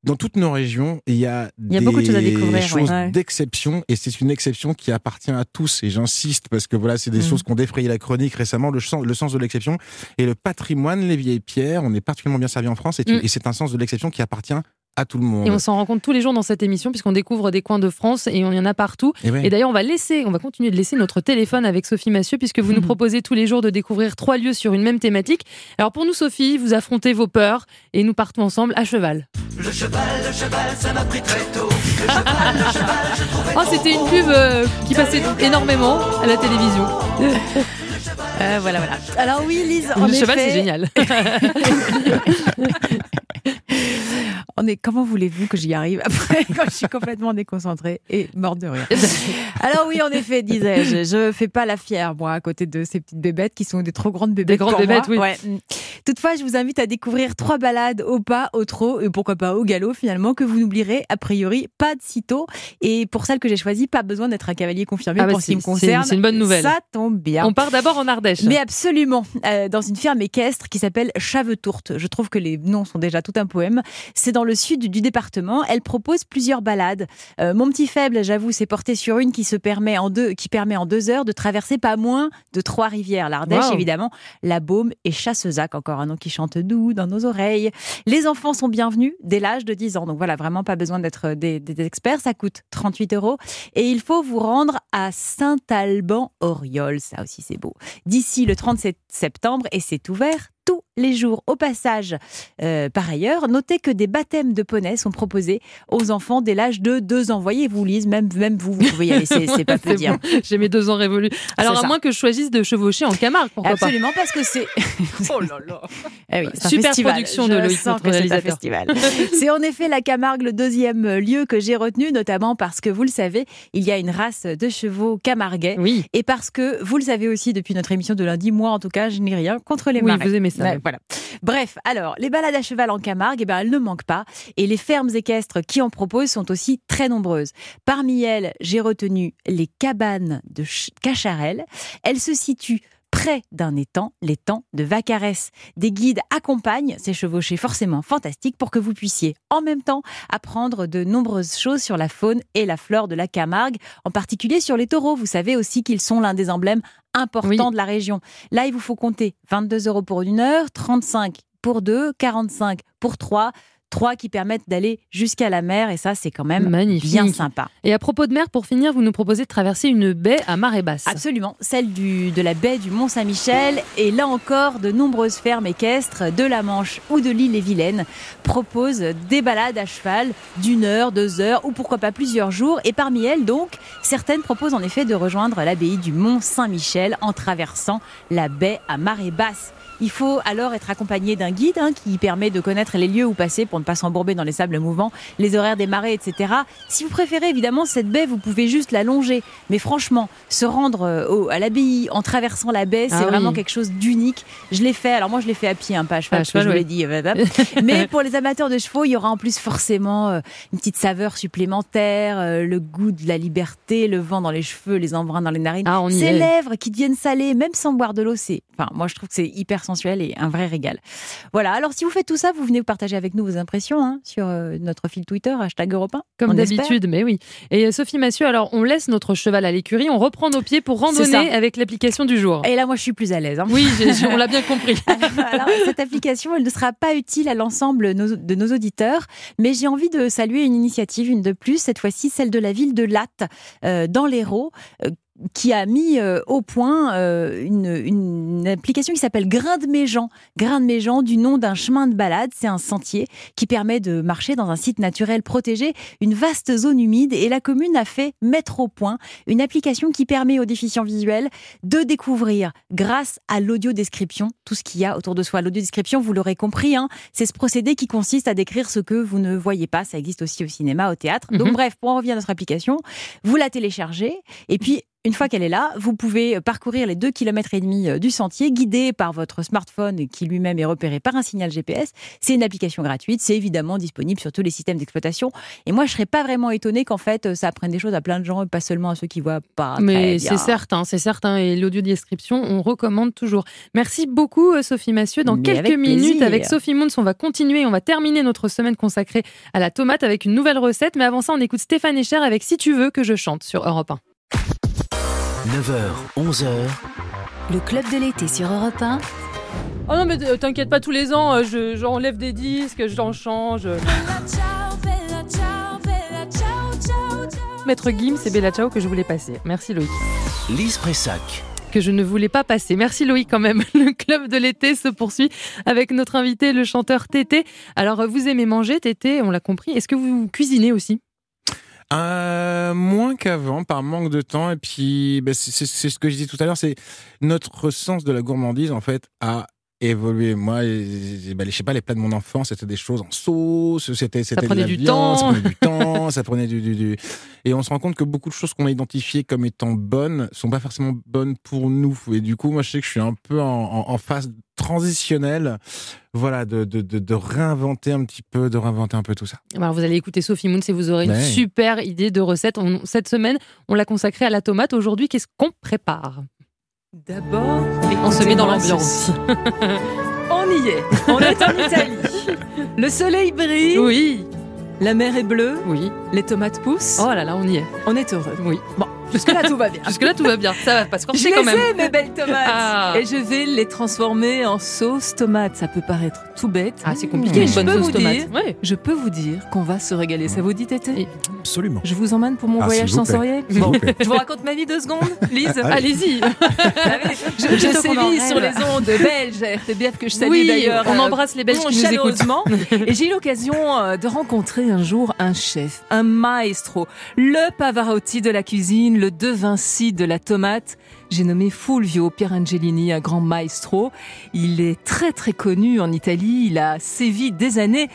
Speaker 6: dans toutes nos régions, il y a
Speaker 4: beaucoup de choses à découvrir,
Speaker 6: choses d'exception, et c'est une exception qui appartient à tous. Et j'insiste parce que voilà, c'est des choses qui ont défrayé la chronique récemment, le sens de l'exception et le patrimoine, les vieilles pierres. On est particulièrement bien servi en France, et c'est un sens de l'exception qui appartient à tout le monde.
Speaker 2: Et on s'en rend compte tous les jours dans cette émission, puisqu'on découvre des coins de France et on y en a partout. Et d'ailleurs, on va continuer de laisser notre téléphone avec Sophie Massieu, puisque vous nous proposez tous les jours de découvrir 3 lieux sur une même thématique. Alors pour nous, Sophie, vous affrontez vos peurs et nous partons ensemble à cheval.
Speaker 7: Le cheval, ça m'a pris très tôt. Le cheval, je trouvais
Speaker 2: c'était une pub qui passait énormément à la télévision.
Speaker 4: Voilà. Alors oui, Lise, en effet...
Speaker 2: Le cheval, c'est génial.
Speaker 4: Comment voulez-vous que j'y arrive après quand je suis complètement déconcentrée et morte de rire? Alors oui, en effet, disais-je, je fais pas la fière, moi, à côté de ces petites bébêtes qui sont des trop grandes bébêtes.
Speaker 2: Des grandes bébêtes, oui.
Speaker 4: Ouais. Toutefois, je vous invite à découvrir 3 balades au pas, au trot et pourquoi pas au galop finalement, que vous n'oublierez a priori pas de sitôt. Et pour celle que j'ai choisie, pas besoin d'être un cavalier confirmé pour ce qui me concerne.
Speaker 2: C'est une bonne nouvelle.
Speaker 4: Ça tombe bien.
Speaker 2: On part d'abord en Ardèche.
Speaker 4: Mais absolument, dans une ferme équestre qui s'appelle Chavetourte. Je trouve que les noms sont déjà tout un poème. C'est dans le sud du département. Elle propose plusieurs balades. Mon petit faible, j'avoue, s'est porté sur une qui permet en 2 heures de traverser pas moins de 3 rivières. L'Ardèche, évidemment, la Baume et Chassezac, encore un nom qui chante doux dans nos oreilles. Les enfants sont bienvenus dès l'âge de 10 ans. Donc voilà, vraiment pas besoin d'être des experts. Ça coûte 38 €. Et il faut vous rendre à Saint-Alban-Auriol. Ça aussi, c'est beau. D'ici le 37 septembre, et c'est ouvert tous les jours. Au passage, par ailleurs, notez que des baptêmes de poney sont proposés aux enfants dès l'âge de 2 ans. Voyez-vous, Lise, même vous pouvez y aller, c'est pas peu dire.
Speaker 2: Bon, j'ai mes 2 ans révolus. Alors, à moins que je choisisse de chevaucher en Camargue, pourquoi
Speaker 4: Absolument, parce que c'est...
Speaker 2: Oh là là.
Speaker 4: Oui,
Speaker 2: super production de Loïc, notre réalisateur.
Speaker 4: Festival. C'est en effet la Camargue, le 2e lieu que j'ai retenu, notamment parce que, vous le savez, il y a une race de chevaux camarguais.
Speaker 2: Oui.
Speaker 4: Et parce que, vous le savez aussi depuis notre émission de lundi, moi en tout cas, je n'ai rien contre les marais.
Speaker 2: Oui, vous aimez ça.
Speaker 4: Ouais, voilà. Bref, alors, les balades à cheval en Camargue, elles ne manquent pas. Et les fermes équestres qui en proposent sont aussi très nombreuses. Parmi elles, j'ai retenu les cabanes de Cacharel. Elles se situent près d'un étang, l'étang de Vacarès. Des guides accompagnent ces chevauchés forcément fantastiques pour que vous puissiez en même temps apprendre de nombreuses choses sur la faune et la flore de la Camargue, en particulier sur les taureaux. Vous savez aussi qu'ils sont l'un des emblèmes importants de la région. Là, il vous faut compter 22 € pour 1 heure, 35 pour 2, 45 pour 3 qui permettent d'aller jusqu'à la mer, et ça, c'est quand même
Speaker 2: magnifique,
Speaker 4: bien sympa.
Speaker 2: Et à propos de mer, pour finir, vous nous proposez de traverser une baie à marée basse.
Speaker 4: Absolument, celle de la baie du Mont-Saint-Michel, et là encore, de nombreuses fermes équestres de la Manche ou de l'Île-et-Vilaine proposent des balades à cheval d'1 heure, 2 heures, ou pourquoi pas plusieurs jours, et parmi elles, donc, certaines proposent en effet de rejoindre l'abbaye du Mont-Saint-Michel en traversant la baie à marée basse. Il faut alors être accompagné d'un guide qui permet de connaître les lieux où passer pour ne pas s'embourber dans les sables mouvants, les horaires des marées, etc. Si vous préférez évidemment cette baie, vous pouvez juste la longer. Mais franchement, se rendre à l'abbaye en traversant la baie, c'est vraiment quelque chose d'unique. Je l'ai fait, alors moi je l'ai fait à pied, pas à cheval, parce que je vous l'ai dit. Mais pour les amateurs de chevaux, il y aura en plus forcément une petite saveur supplémentaire, le goût de la liberté, le vent dans les cheveux, les embruns dans les narines. Ces lèvres qui deviennent salées, même sans boire de l'eau, moi je trouve que c'est hyper sensuel et un vrai régal. Voilà, alors si vous faites tout ça, vous venez vous partager avec nous vos impressions sur notre fil Twitter, #Europe 1.
Speaker 2: Comme d'habitude, mais oui. Et Sophie Massieu, alors on laisse notre cheval à l'écurie, on reprend nos pieds pour randonner avec l'application du jour.
Speaker 4: Et là, moi je suis plus à l'aise.
Speaker 2: Oui, on l'a bien compris.
Speaker 4: Alors, cette application, elle ne sera pas utile à l'ensemble de nos auditeurs, mais j'ai envie de saluer une initiative, une de plus, cette fois-ci celle de la ville de Latte, dans l'Hérault, qui a mis au point une application qui s'appelle Grain de Méjean. Grain de Méjean, du nom d'un chemin de balade, c'est un sentier qui permet de marcher dans un site naturel protégé, une vaste zone humide, et la commune a fait mettre au point une application qui permet aux déficients visuels de découvrir, grâce à l'audiodescription, tout ce qu'il y a autour de soi. L'audiodescription, vous l'aurez compris, c'est ce procédé qui consiste à décrire ce que vous ne voyez pas. Ça existe aussi au cinéma, au théâtre. Donc bref, pour en revenir à notre application, vous la téléchargez, et puis Une fois qu'elle est là, vous pouvez parcourir les 2,5 km du sentier, guidé par votre smartphone qui lui-même est repéré par un signal GPS. C'est une application gratuite, c'est évidemment disponible sur tous les systèmes d'exploitation. Et moi, je ne serais pas vraiment étonnée qu'en fait, ça apprenne des choses à plein de gens et pas seulement à ceux qui voient pas
Speaker 2: Mais
Speaker 4: très bien.
Speaker 2: c'est certain. Et l'audio-description, on recommande toujours. Merci beaucoup, Sophie Massieu. Dans quelques minutes, avec Sophie Mouns, on va continuer, on va terminer notre semaine consacrée à la tomate avec une nouvelle recette. Mais avant ça, on écoute Stéphane Echer avec Si tu veux que je chante sur Europe 1.
Speaker 1: 9h, 11h.
Speaker 5: Le club de l'été sur Europe 1.
Speaker 2: Oh non, mais t'inquiète pas, tous les ans, j'enlève des disques, j'en change. Maître Gims, c'est Bella Ciao que je voulais passer. Merci Loïc.
Speaker 1: Lise Pressac.
Speaker 2: Que je ne voulais pas passer. Merci Loïc quand même. Le club de l'été se poursuit avec notre invité, le chanteur Tété. Alors, vous aimez manger, Tété, on l'a compris. Est-ce que vous cuisinez aussi ?
Speaker 6: Moins qu'avant, par manque de temps. Et puis, c'est ce que je dis tout à l'heure, c'est notre sens de la gourmandise, en fait, a évolué. Moi, je sais pas, les plats de mon enfance, c'était des choses en sauce, c'était
Speaker 2: ça prenait
Speaker 6: de la
Speaker 2: du
Speaker 6: viande,
Speaker 2: temps.
Speaker 6: ça prenait du temps, ça prenait du... Et on se rend compte que beaucoup de choses qu'on a identifiées comme étant bonnes sont pas forcément bonnes pour nous. Et du coup, moi, je sais que je suis un peu en phase transitionnelle, voilà, de réinventer un peu tout ça.
Speaker 2: Alors, vous allez écouter Sophie Mouns et vous aurez une super idée de recette. Cette semaine, on l'a consacrée à la tomate. Aujourd'hui, qu'est-ce qu'on prépare ?
Speaker 3: D'abord,
Speaker 2: on se met dans l'ambiance.
Speaker 3: On y est. On est en Italie. Le soleil brille.
Speaker 2: Oui.
Speaker 3: La mer est bleue.
Speaker 2: Oui.
Speaker 3: Les tomates poussent.
Speaker 2: Oh là là, on y est.
Speaker 3: On est heureux.
Speaker 2: Oui.
Speaker 3: Bon, jusque-là, tout va bien.
Speaker 2: Jusque-là, tout va bien. Ça va pas se corser quand même.
Speaker 3: Je les ai, mes belles tomates. Et je vais les transformer en sauce tomate. Ça peut paraître tout bête.
Speaker 2: C'est compliqué, une bonne sauce tomate.
Speaker 3: Je peux vous dire qu'on va se régaler. Ça vous dit, Tété ?
Speaker 6: Absolument.
Speaker 3: Je vous emmène pour mon voyage sensoriel. Bon, je vous raconte ma vie 2 secondes, Lise.
Speaker 2: Allez-y.
Speaker 3: Je sévis sur les ondes belges, RTBF, que je salue d'ailleurs.
Speaker 2: On embrasse les Belges qui nous écoutent.
Speaker 3: Et j'ai eu l'occasion de rencontrer un jour un chef, un maestro, le Pavarotti de la cuisine, le De Vinci de la tomate. J'ai nommé Fulvio Pierangelini, un grand maestro. Il est très très connu en Italie. Il a sévi des années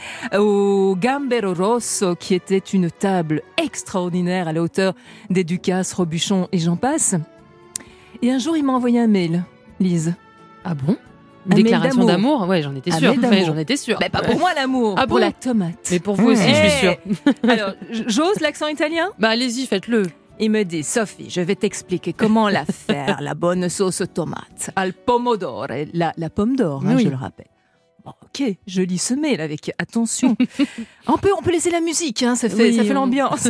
Speaker 3: au Gambero Rosso, qui était une table extraordinaire à la hauteur des Ducasse, Robuchon et j'en passe. Et un jour, il m'a envoyé un mail, Lise.
Speaker 2: Ah bon ? Une déclaration d'amour ? Ouais, j'en étais sûre. J'en étais sûre.
Speaker 3: Mais pas pour moi l'amour, pour la tomate.
Speaker 2: Mais pour vous aussi, je suis sûre.
Speaker 3: Alors, j'ose l'accent italien ?
Speaker 2: Allez-y, faites-le.
Speaker 3: Il me dit, Sophie, je vais t'expliquer comment la faire, la bonne sauce tomate. Al pomodoro, la pomme d'or, je le rappelle. Bon, ok, je lis ce mail avec attention. on peut laisser la musique, ça fait l'ambiance.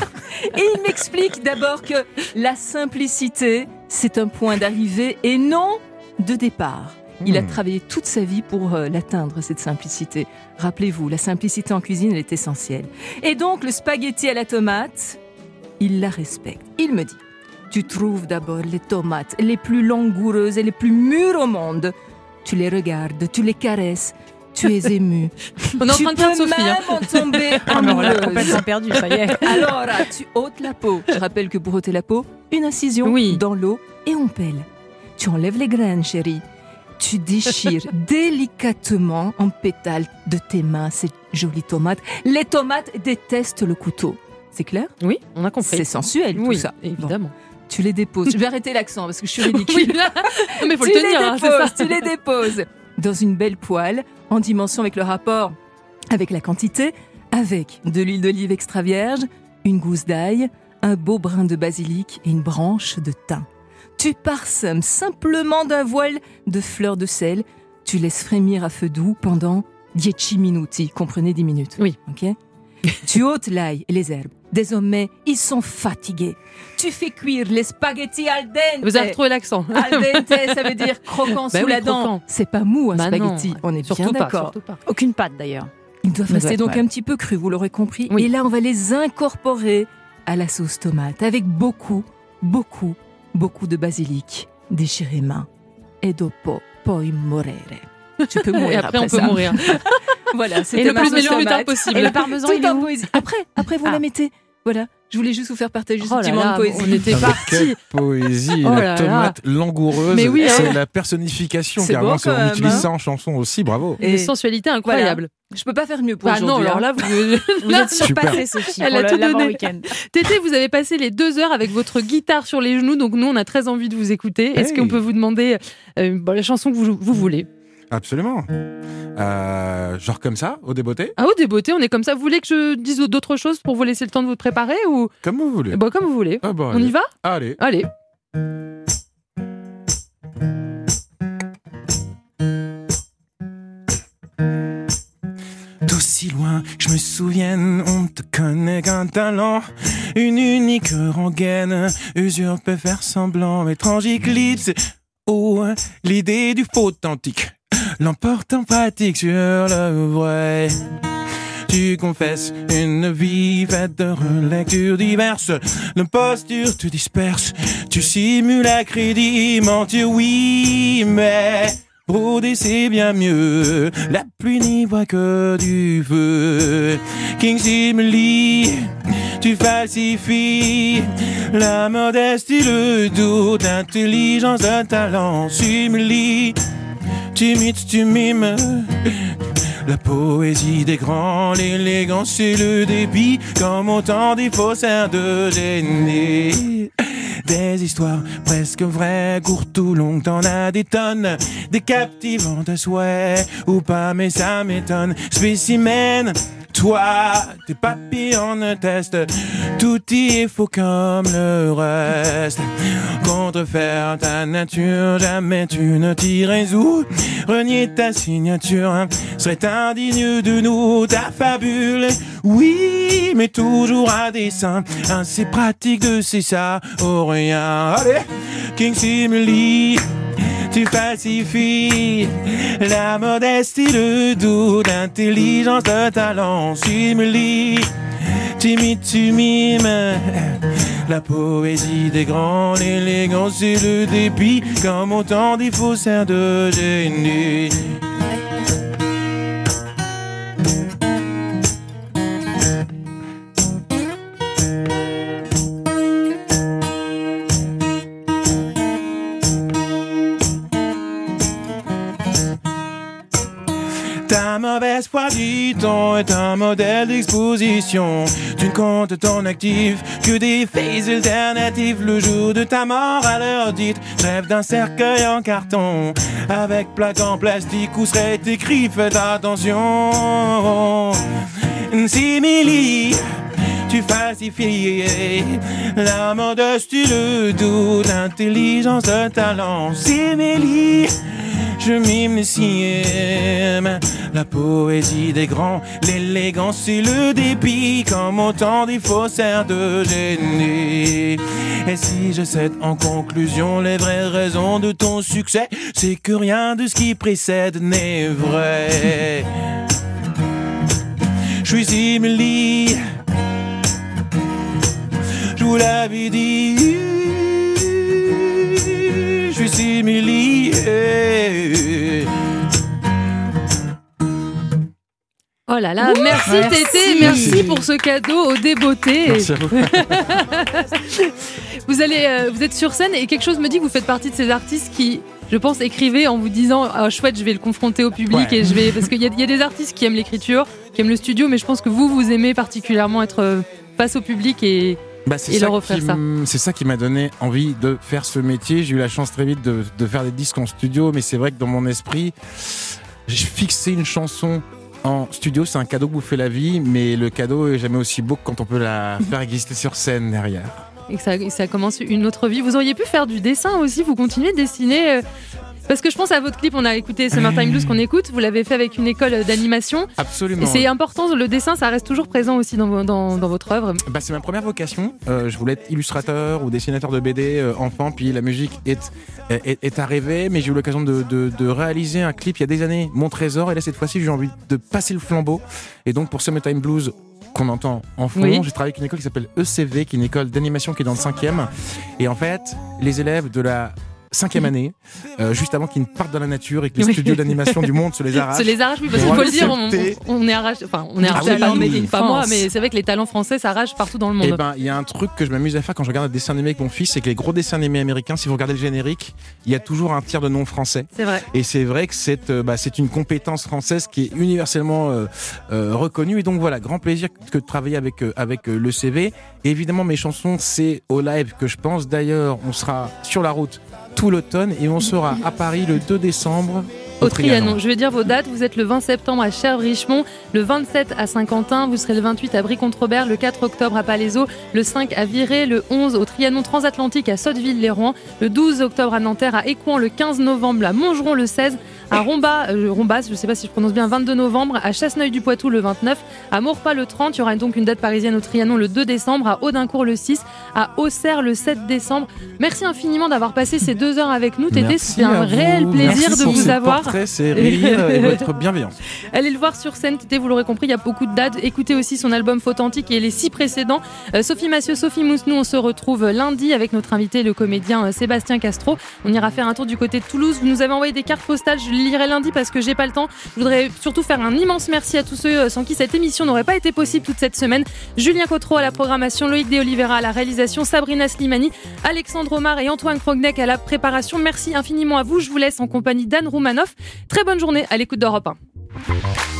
Speaker 3: Et il m'explique d'abord que la simplicité, c'est un point d'arrivée et non de départ. Il a travaillé toute sa vie pour l'atteindre, cette simplicité. Rappelez-vous, la simplicité en cuisine, elle est essentielle. Et donc, le spaghetti à la tomate, il la respecte. Il me dit, tu trouves d'abord les tomates les plus langoureuses et les plus mûres au monde. Tu les regardes, tu les caresses, tu es ému.
Speaker 2: On est en train de faire Sophie.
Speaker 3: Tu peux même en tomber amoureuse.
Speaker 4: On l'a complètement perdu, ça y est.
Speaker 3: Alors, tu ôtes la peau. Je rappelle que pour ôter la peau, une incision dans l'eau et on pèle. Tu enlèves les graines, chérie. Tu déchires délicatement en pétales de tes mains ces jolies tomates. Les tomates détestent le couteau. C'est clair ?
Speaker 2: Oui, on a compris.
Speaker 3: C'est sensuel, tout ça.
Speaker 2: Évidemment.
Speaker 3: Bon. Tu les déposes. Je vais arrêter l'accent parce que je suis ridicule.
Speaker 2: Mais il faut le tenir.
Speaker 3: Tu les déposes dans une belle poêle en dimension avec le rapport, avec la quantité, avec de l'huile d'olive extra vierge, une gousse d'ail, un beau brin de basilic et une branche de thym. Tu parsèmes simplement d'un voile de fleurs de sel. Tu laisses frémir à feu doux pendant 10 minuti. Comprenez 10 minutes.
Speaker 2: Oui.
Speaker 3: Ok. Tu ôtes l'ail et les herbes. Désormais, ils sont fatigués. Tu fais cuire les spaghettis al dente.
Speaker 2: Vous avez retrouvé l'accent.
Speaker 3: Al dente, ça veut dire croquant sous la dent. C'est pas mou, un spaghetti.
Speaker 2: Non.
Speaker 3: On est bien d'accord.
Speaker 4: Aucune pâte, d'ailleurs.
Speaker 3: Ils doivent rester donc un petit peu crus, vous l'aurez compris. Oui. Et là, on va les incorporer à la sauce tomate avec beaucoup de basilic déchiré main. Et dopo poi morire. Tu peux mourir.
Speaker 2: Et après on peut mourir.
Speaker 3: Voilà, c'était ma sauce tomate.
Speaker 2: Possible.
Speaker 4: Et le parmesan, il est où ?
Speaker 3: Après, vous la mettez. Voilà, je voulais juste vous faire partager ce petit moment de poésie.
Speaker 2: On était partis.
Speaker 6: Quelle poésie, la tomate langoureuse.
Speaker 2: Mais oui,
Speaker 6: c'est la personnification,
Speaker 3: c'est
Speaker 6: carrément.
Speaker 3: beau,
Speaker 6: on utilise ça en chanson aussi, bravo.
Speaker 2: Et une sensualité incroyable.
Speaker 3: Je peux pas faire mieux pour aujourd'hui.
Speaker 2: Non, alors là,
Speaker 4: vous êtes surpassée, Sophie.
Speaker 2: Elle a tout donné.
Speaker 4: Week-end.
Speaker 2: Tété, vous avez passé les 2 heures avec votre guitare sur les genoux, donc nous, on a très envie de vous écouter. Est-ce qu'on peut vous demander la chanson que vous voulez ?
Speaker 6: Absolument. Genre comme ça, au débeauté ?
Speaker 2: Ah, au débeauté, on est comme ça. Vous voulez que je dise d'autres choses pour vous laisser le temps de vous préparer ou...
Speaker 6: Comme vous voulez.
Speaker 2: Comme vous voulez. On y va ?
Speaker 6: Allez. D'aussi loin, je me souviens, on te connaît qu'un talent, une unique rengaine, usure peut faire semblant, étrange éclipse, l'idée du faux authentique, l'emporte en pratique sur le vrai. Tu confesses une vie faite de relectures diverses, l'imposture te disperse, tu simules à crédit, mentir oui, mais... Broder c'est bien mieux, la pluie n'y voit que du feu. King Simili, tu falsifies la modestie, le doute, l'intelligence, le talent. Simili, tu mites, tu mimes la poésie des grands, l'élégance et le débit, comme autant des faussaires de génie. Des histoires presque vraies, courtes ou longues, t'en as des tonnes, des captivantes à souhait, ou pas mais ça m'étonne. Spécimen, toi, tes papillons ne testent, tout y est faux comme le reste. Contrefaire ta nature, jamais tu ne t'y résous. Renier ta signature serait indigne de nous. Ta fabule, oui, mais toujours à dessein. Assez pratique de c'est ça, oh rien. Allez, King Simili, tu falsifies la modestie, le doute, l'intelligence, le talent. Simili, timide, tu mimes la poésie des grands, l'élégance et le débit, comme autant des faussaires de génie. Ta mauvaise foi du temps est un modèle d'exposition. Tu ne comptes ton actif que des faits alternatifs. Le jour de ta mort à l'heure dite, rêve d'un cercueil en carton avec plaque en plastique où serait écrit faites attention. Simili, tu falsifies la modestie, le doute, l'intelligence, le talent. Simili, je mime la poésie des grands, l'élégance et le débit, comme autant des faussaires de génie. Et si je cède en conclusion les vraies raisons de ton succès, c'est que rien de ce qui précède n'est vrai. Je suis Simili, je vous l'avais dit, je suis Simili.
Speaker 2: Oh là là, merci Tété, merci pour ce cadeau au débeauté.
Speaker 6: Merci à vous.
Speaker 2: Vous êtes sur scène et quelque chose me dit que vous faites partie de ces artistes qui, je pense, écrivaient en vous disant oh, chouette, je vais le confronter au public et je vais parce qu'il y a des artistes qui aiment l'écriture, qui aiment le studio, mais je pense que vous aimez particulièrement être face au public et leur offrir ça.
Speaker 6: C'est ça qui m'a donné envie de faire ce métier. J'ai eu la chance très vite de faire des disques en studio, mais c'est vrai que dans mon esprit, j'ai fixé une chanson en studio, c'est un cadeau que vous fait la vie, mais le cadeau est jamais aussi beau que quand on peut la faire exister sur scène derrière.
Speaker 2: Et que ça commence une autre vie. Vous auriez pu faire du dessin aussi, vous continuez de dessiner parce que je pense à votre clip, on a écouté Summertime Blues qu'on écoute, vous l'avez fait avec une école d'animation.
Speaker 6: Absolument.
Speaker 2: Et c'est important, le dessin, ça reste toujours présent aussi dans votre œuvre.
Speaker 6: C'est ma première vocation. Je voulais être illustrateur ou dessinateur de BD enfant, puis la musique est arrivée, mais j'ai eu l'occasion de réaliser un clip il y a des années, Mon Trésor, et là cette fois-ci j'ai envie de passer le flambeau. Et donc pour Summertime Blues, qu'on entend en fond, j'ai travaillé avec une école qui s'appelle ECV, qui est une école d'animation qui est dans le 5e. Et en fait, les élèves de la 5e année, juste avant qu'ils ne partent dans la nature et que les studios d'animation du monde se les arrachent.
Speaker 2: Se les arrachent, oui, parce qu'il faut le dire, on est arraché. Enfin, on est arraché pas moi, mais c'est vrai que les talents français s'arrachent partout dans le monde.
Speaker 6: Et ben, il y a un truc que je m'amuse à faire quand je regarde un dessin animé avec mon fils, c'est que les gros dessins animés américains, si vous regardez le générique, il y a toujours un tiers de nom français.
Speaker 2: C'est vrai.
Speaker 6: Et c'est vrai que c'est une compétence française qui est universellement reconnue. Et donc voilà, grand plaisir que de travailler avec le CV. Et évidemment, mes chansons, c'est au live que je pense. D'ailleurs, on sera sur la route tout l'automne et on sera à Paris le 2 décembre. Au Trianon.
Speaker 2: Je vais dire vos dates. Vous êtes le 20 septembre à Cherves-Richemont, le 27 à Saint-Quentin, vous serez le 28 à Brie-Comte-Robert, le 4 octobre à Palaiseau, le 5 à Viré, le 11 au Trianon transatlantique à Sotteville-les-Rouen, le 12 octobre à Nanterre, à Écouen, le 15 novembre à Montgeron, le 16 à Rombas, je ne sais pas si je prononce bien, 22 novembre, à Chasseneuil-du-Poitou le 29, à Maurepas le 30, il y aura donc une date parisienne au Trianon le 2 décembre, à Audincourt le 6, à Auxerre le 7 décembre. Merci infiniment d'avoir passé ces 2 heures avec nous, Tété, c'était un réel plaisir de vous avoir.
Speaker 6: C'est rire et votre bienveillance.
Speaker 2: Allez le voir sur scène, Tété, vous l'aurez compris, il y a beaucoup de dates. Écoutez aussi son album Fautantique et les 6 précédents. Sophie Massieu, Sophie Moussenou, on se retrouve lundi avec notre invité, le comédien Sébastien Castro. On ira faire un tour du côté de Toulouse. Vous nous avez envoyé des cartes postales, je les lirai lundi parce que j'ai pas le temps. Je voudrais surtout faire un immense merci à tous ceux sans qui cette émission n'aurait pas été possible toute cette semaine. Julien Cotreau à la programmation, Loïc De Oliveira à la réalisation, Sabrina Slimani, Alexandre Omar et Antoine Krogneck à la préparation. Merci infiniment à vous. Je vous laisse en compagnie d'Anne Roumanoff. Très bonne journée à l'écoute d'Europe 1.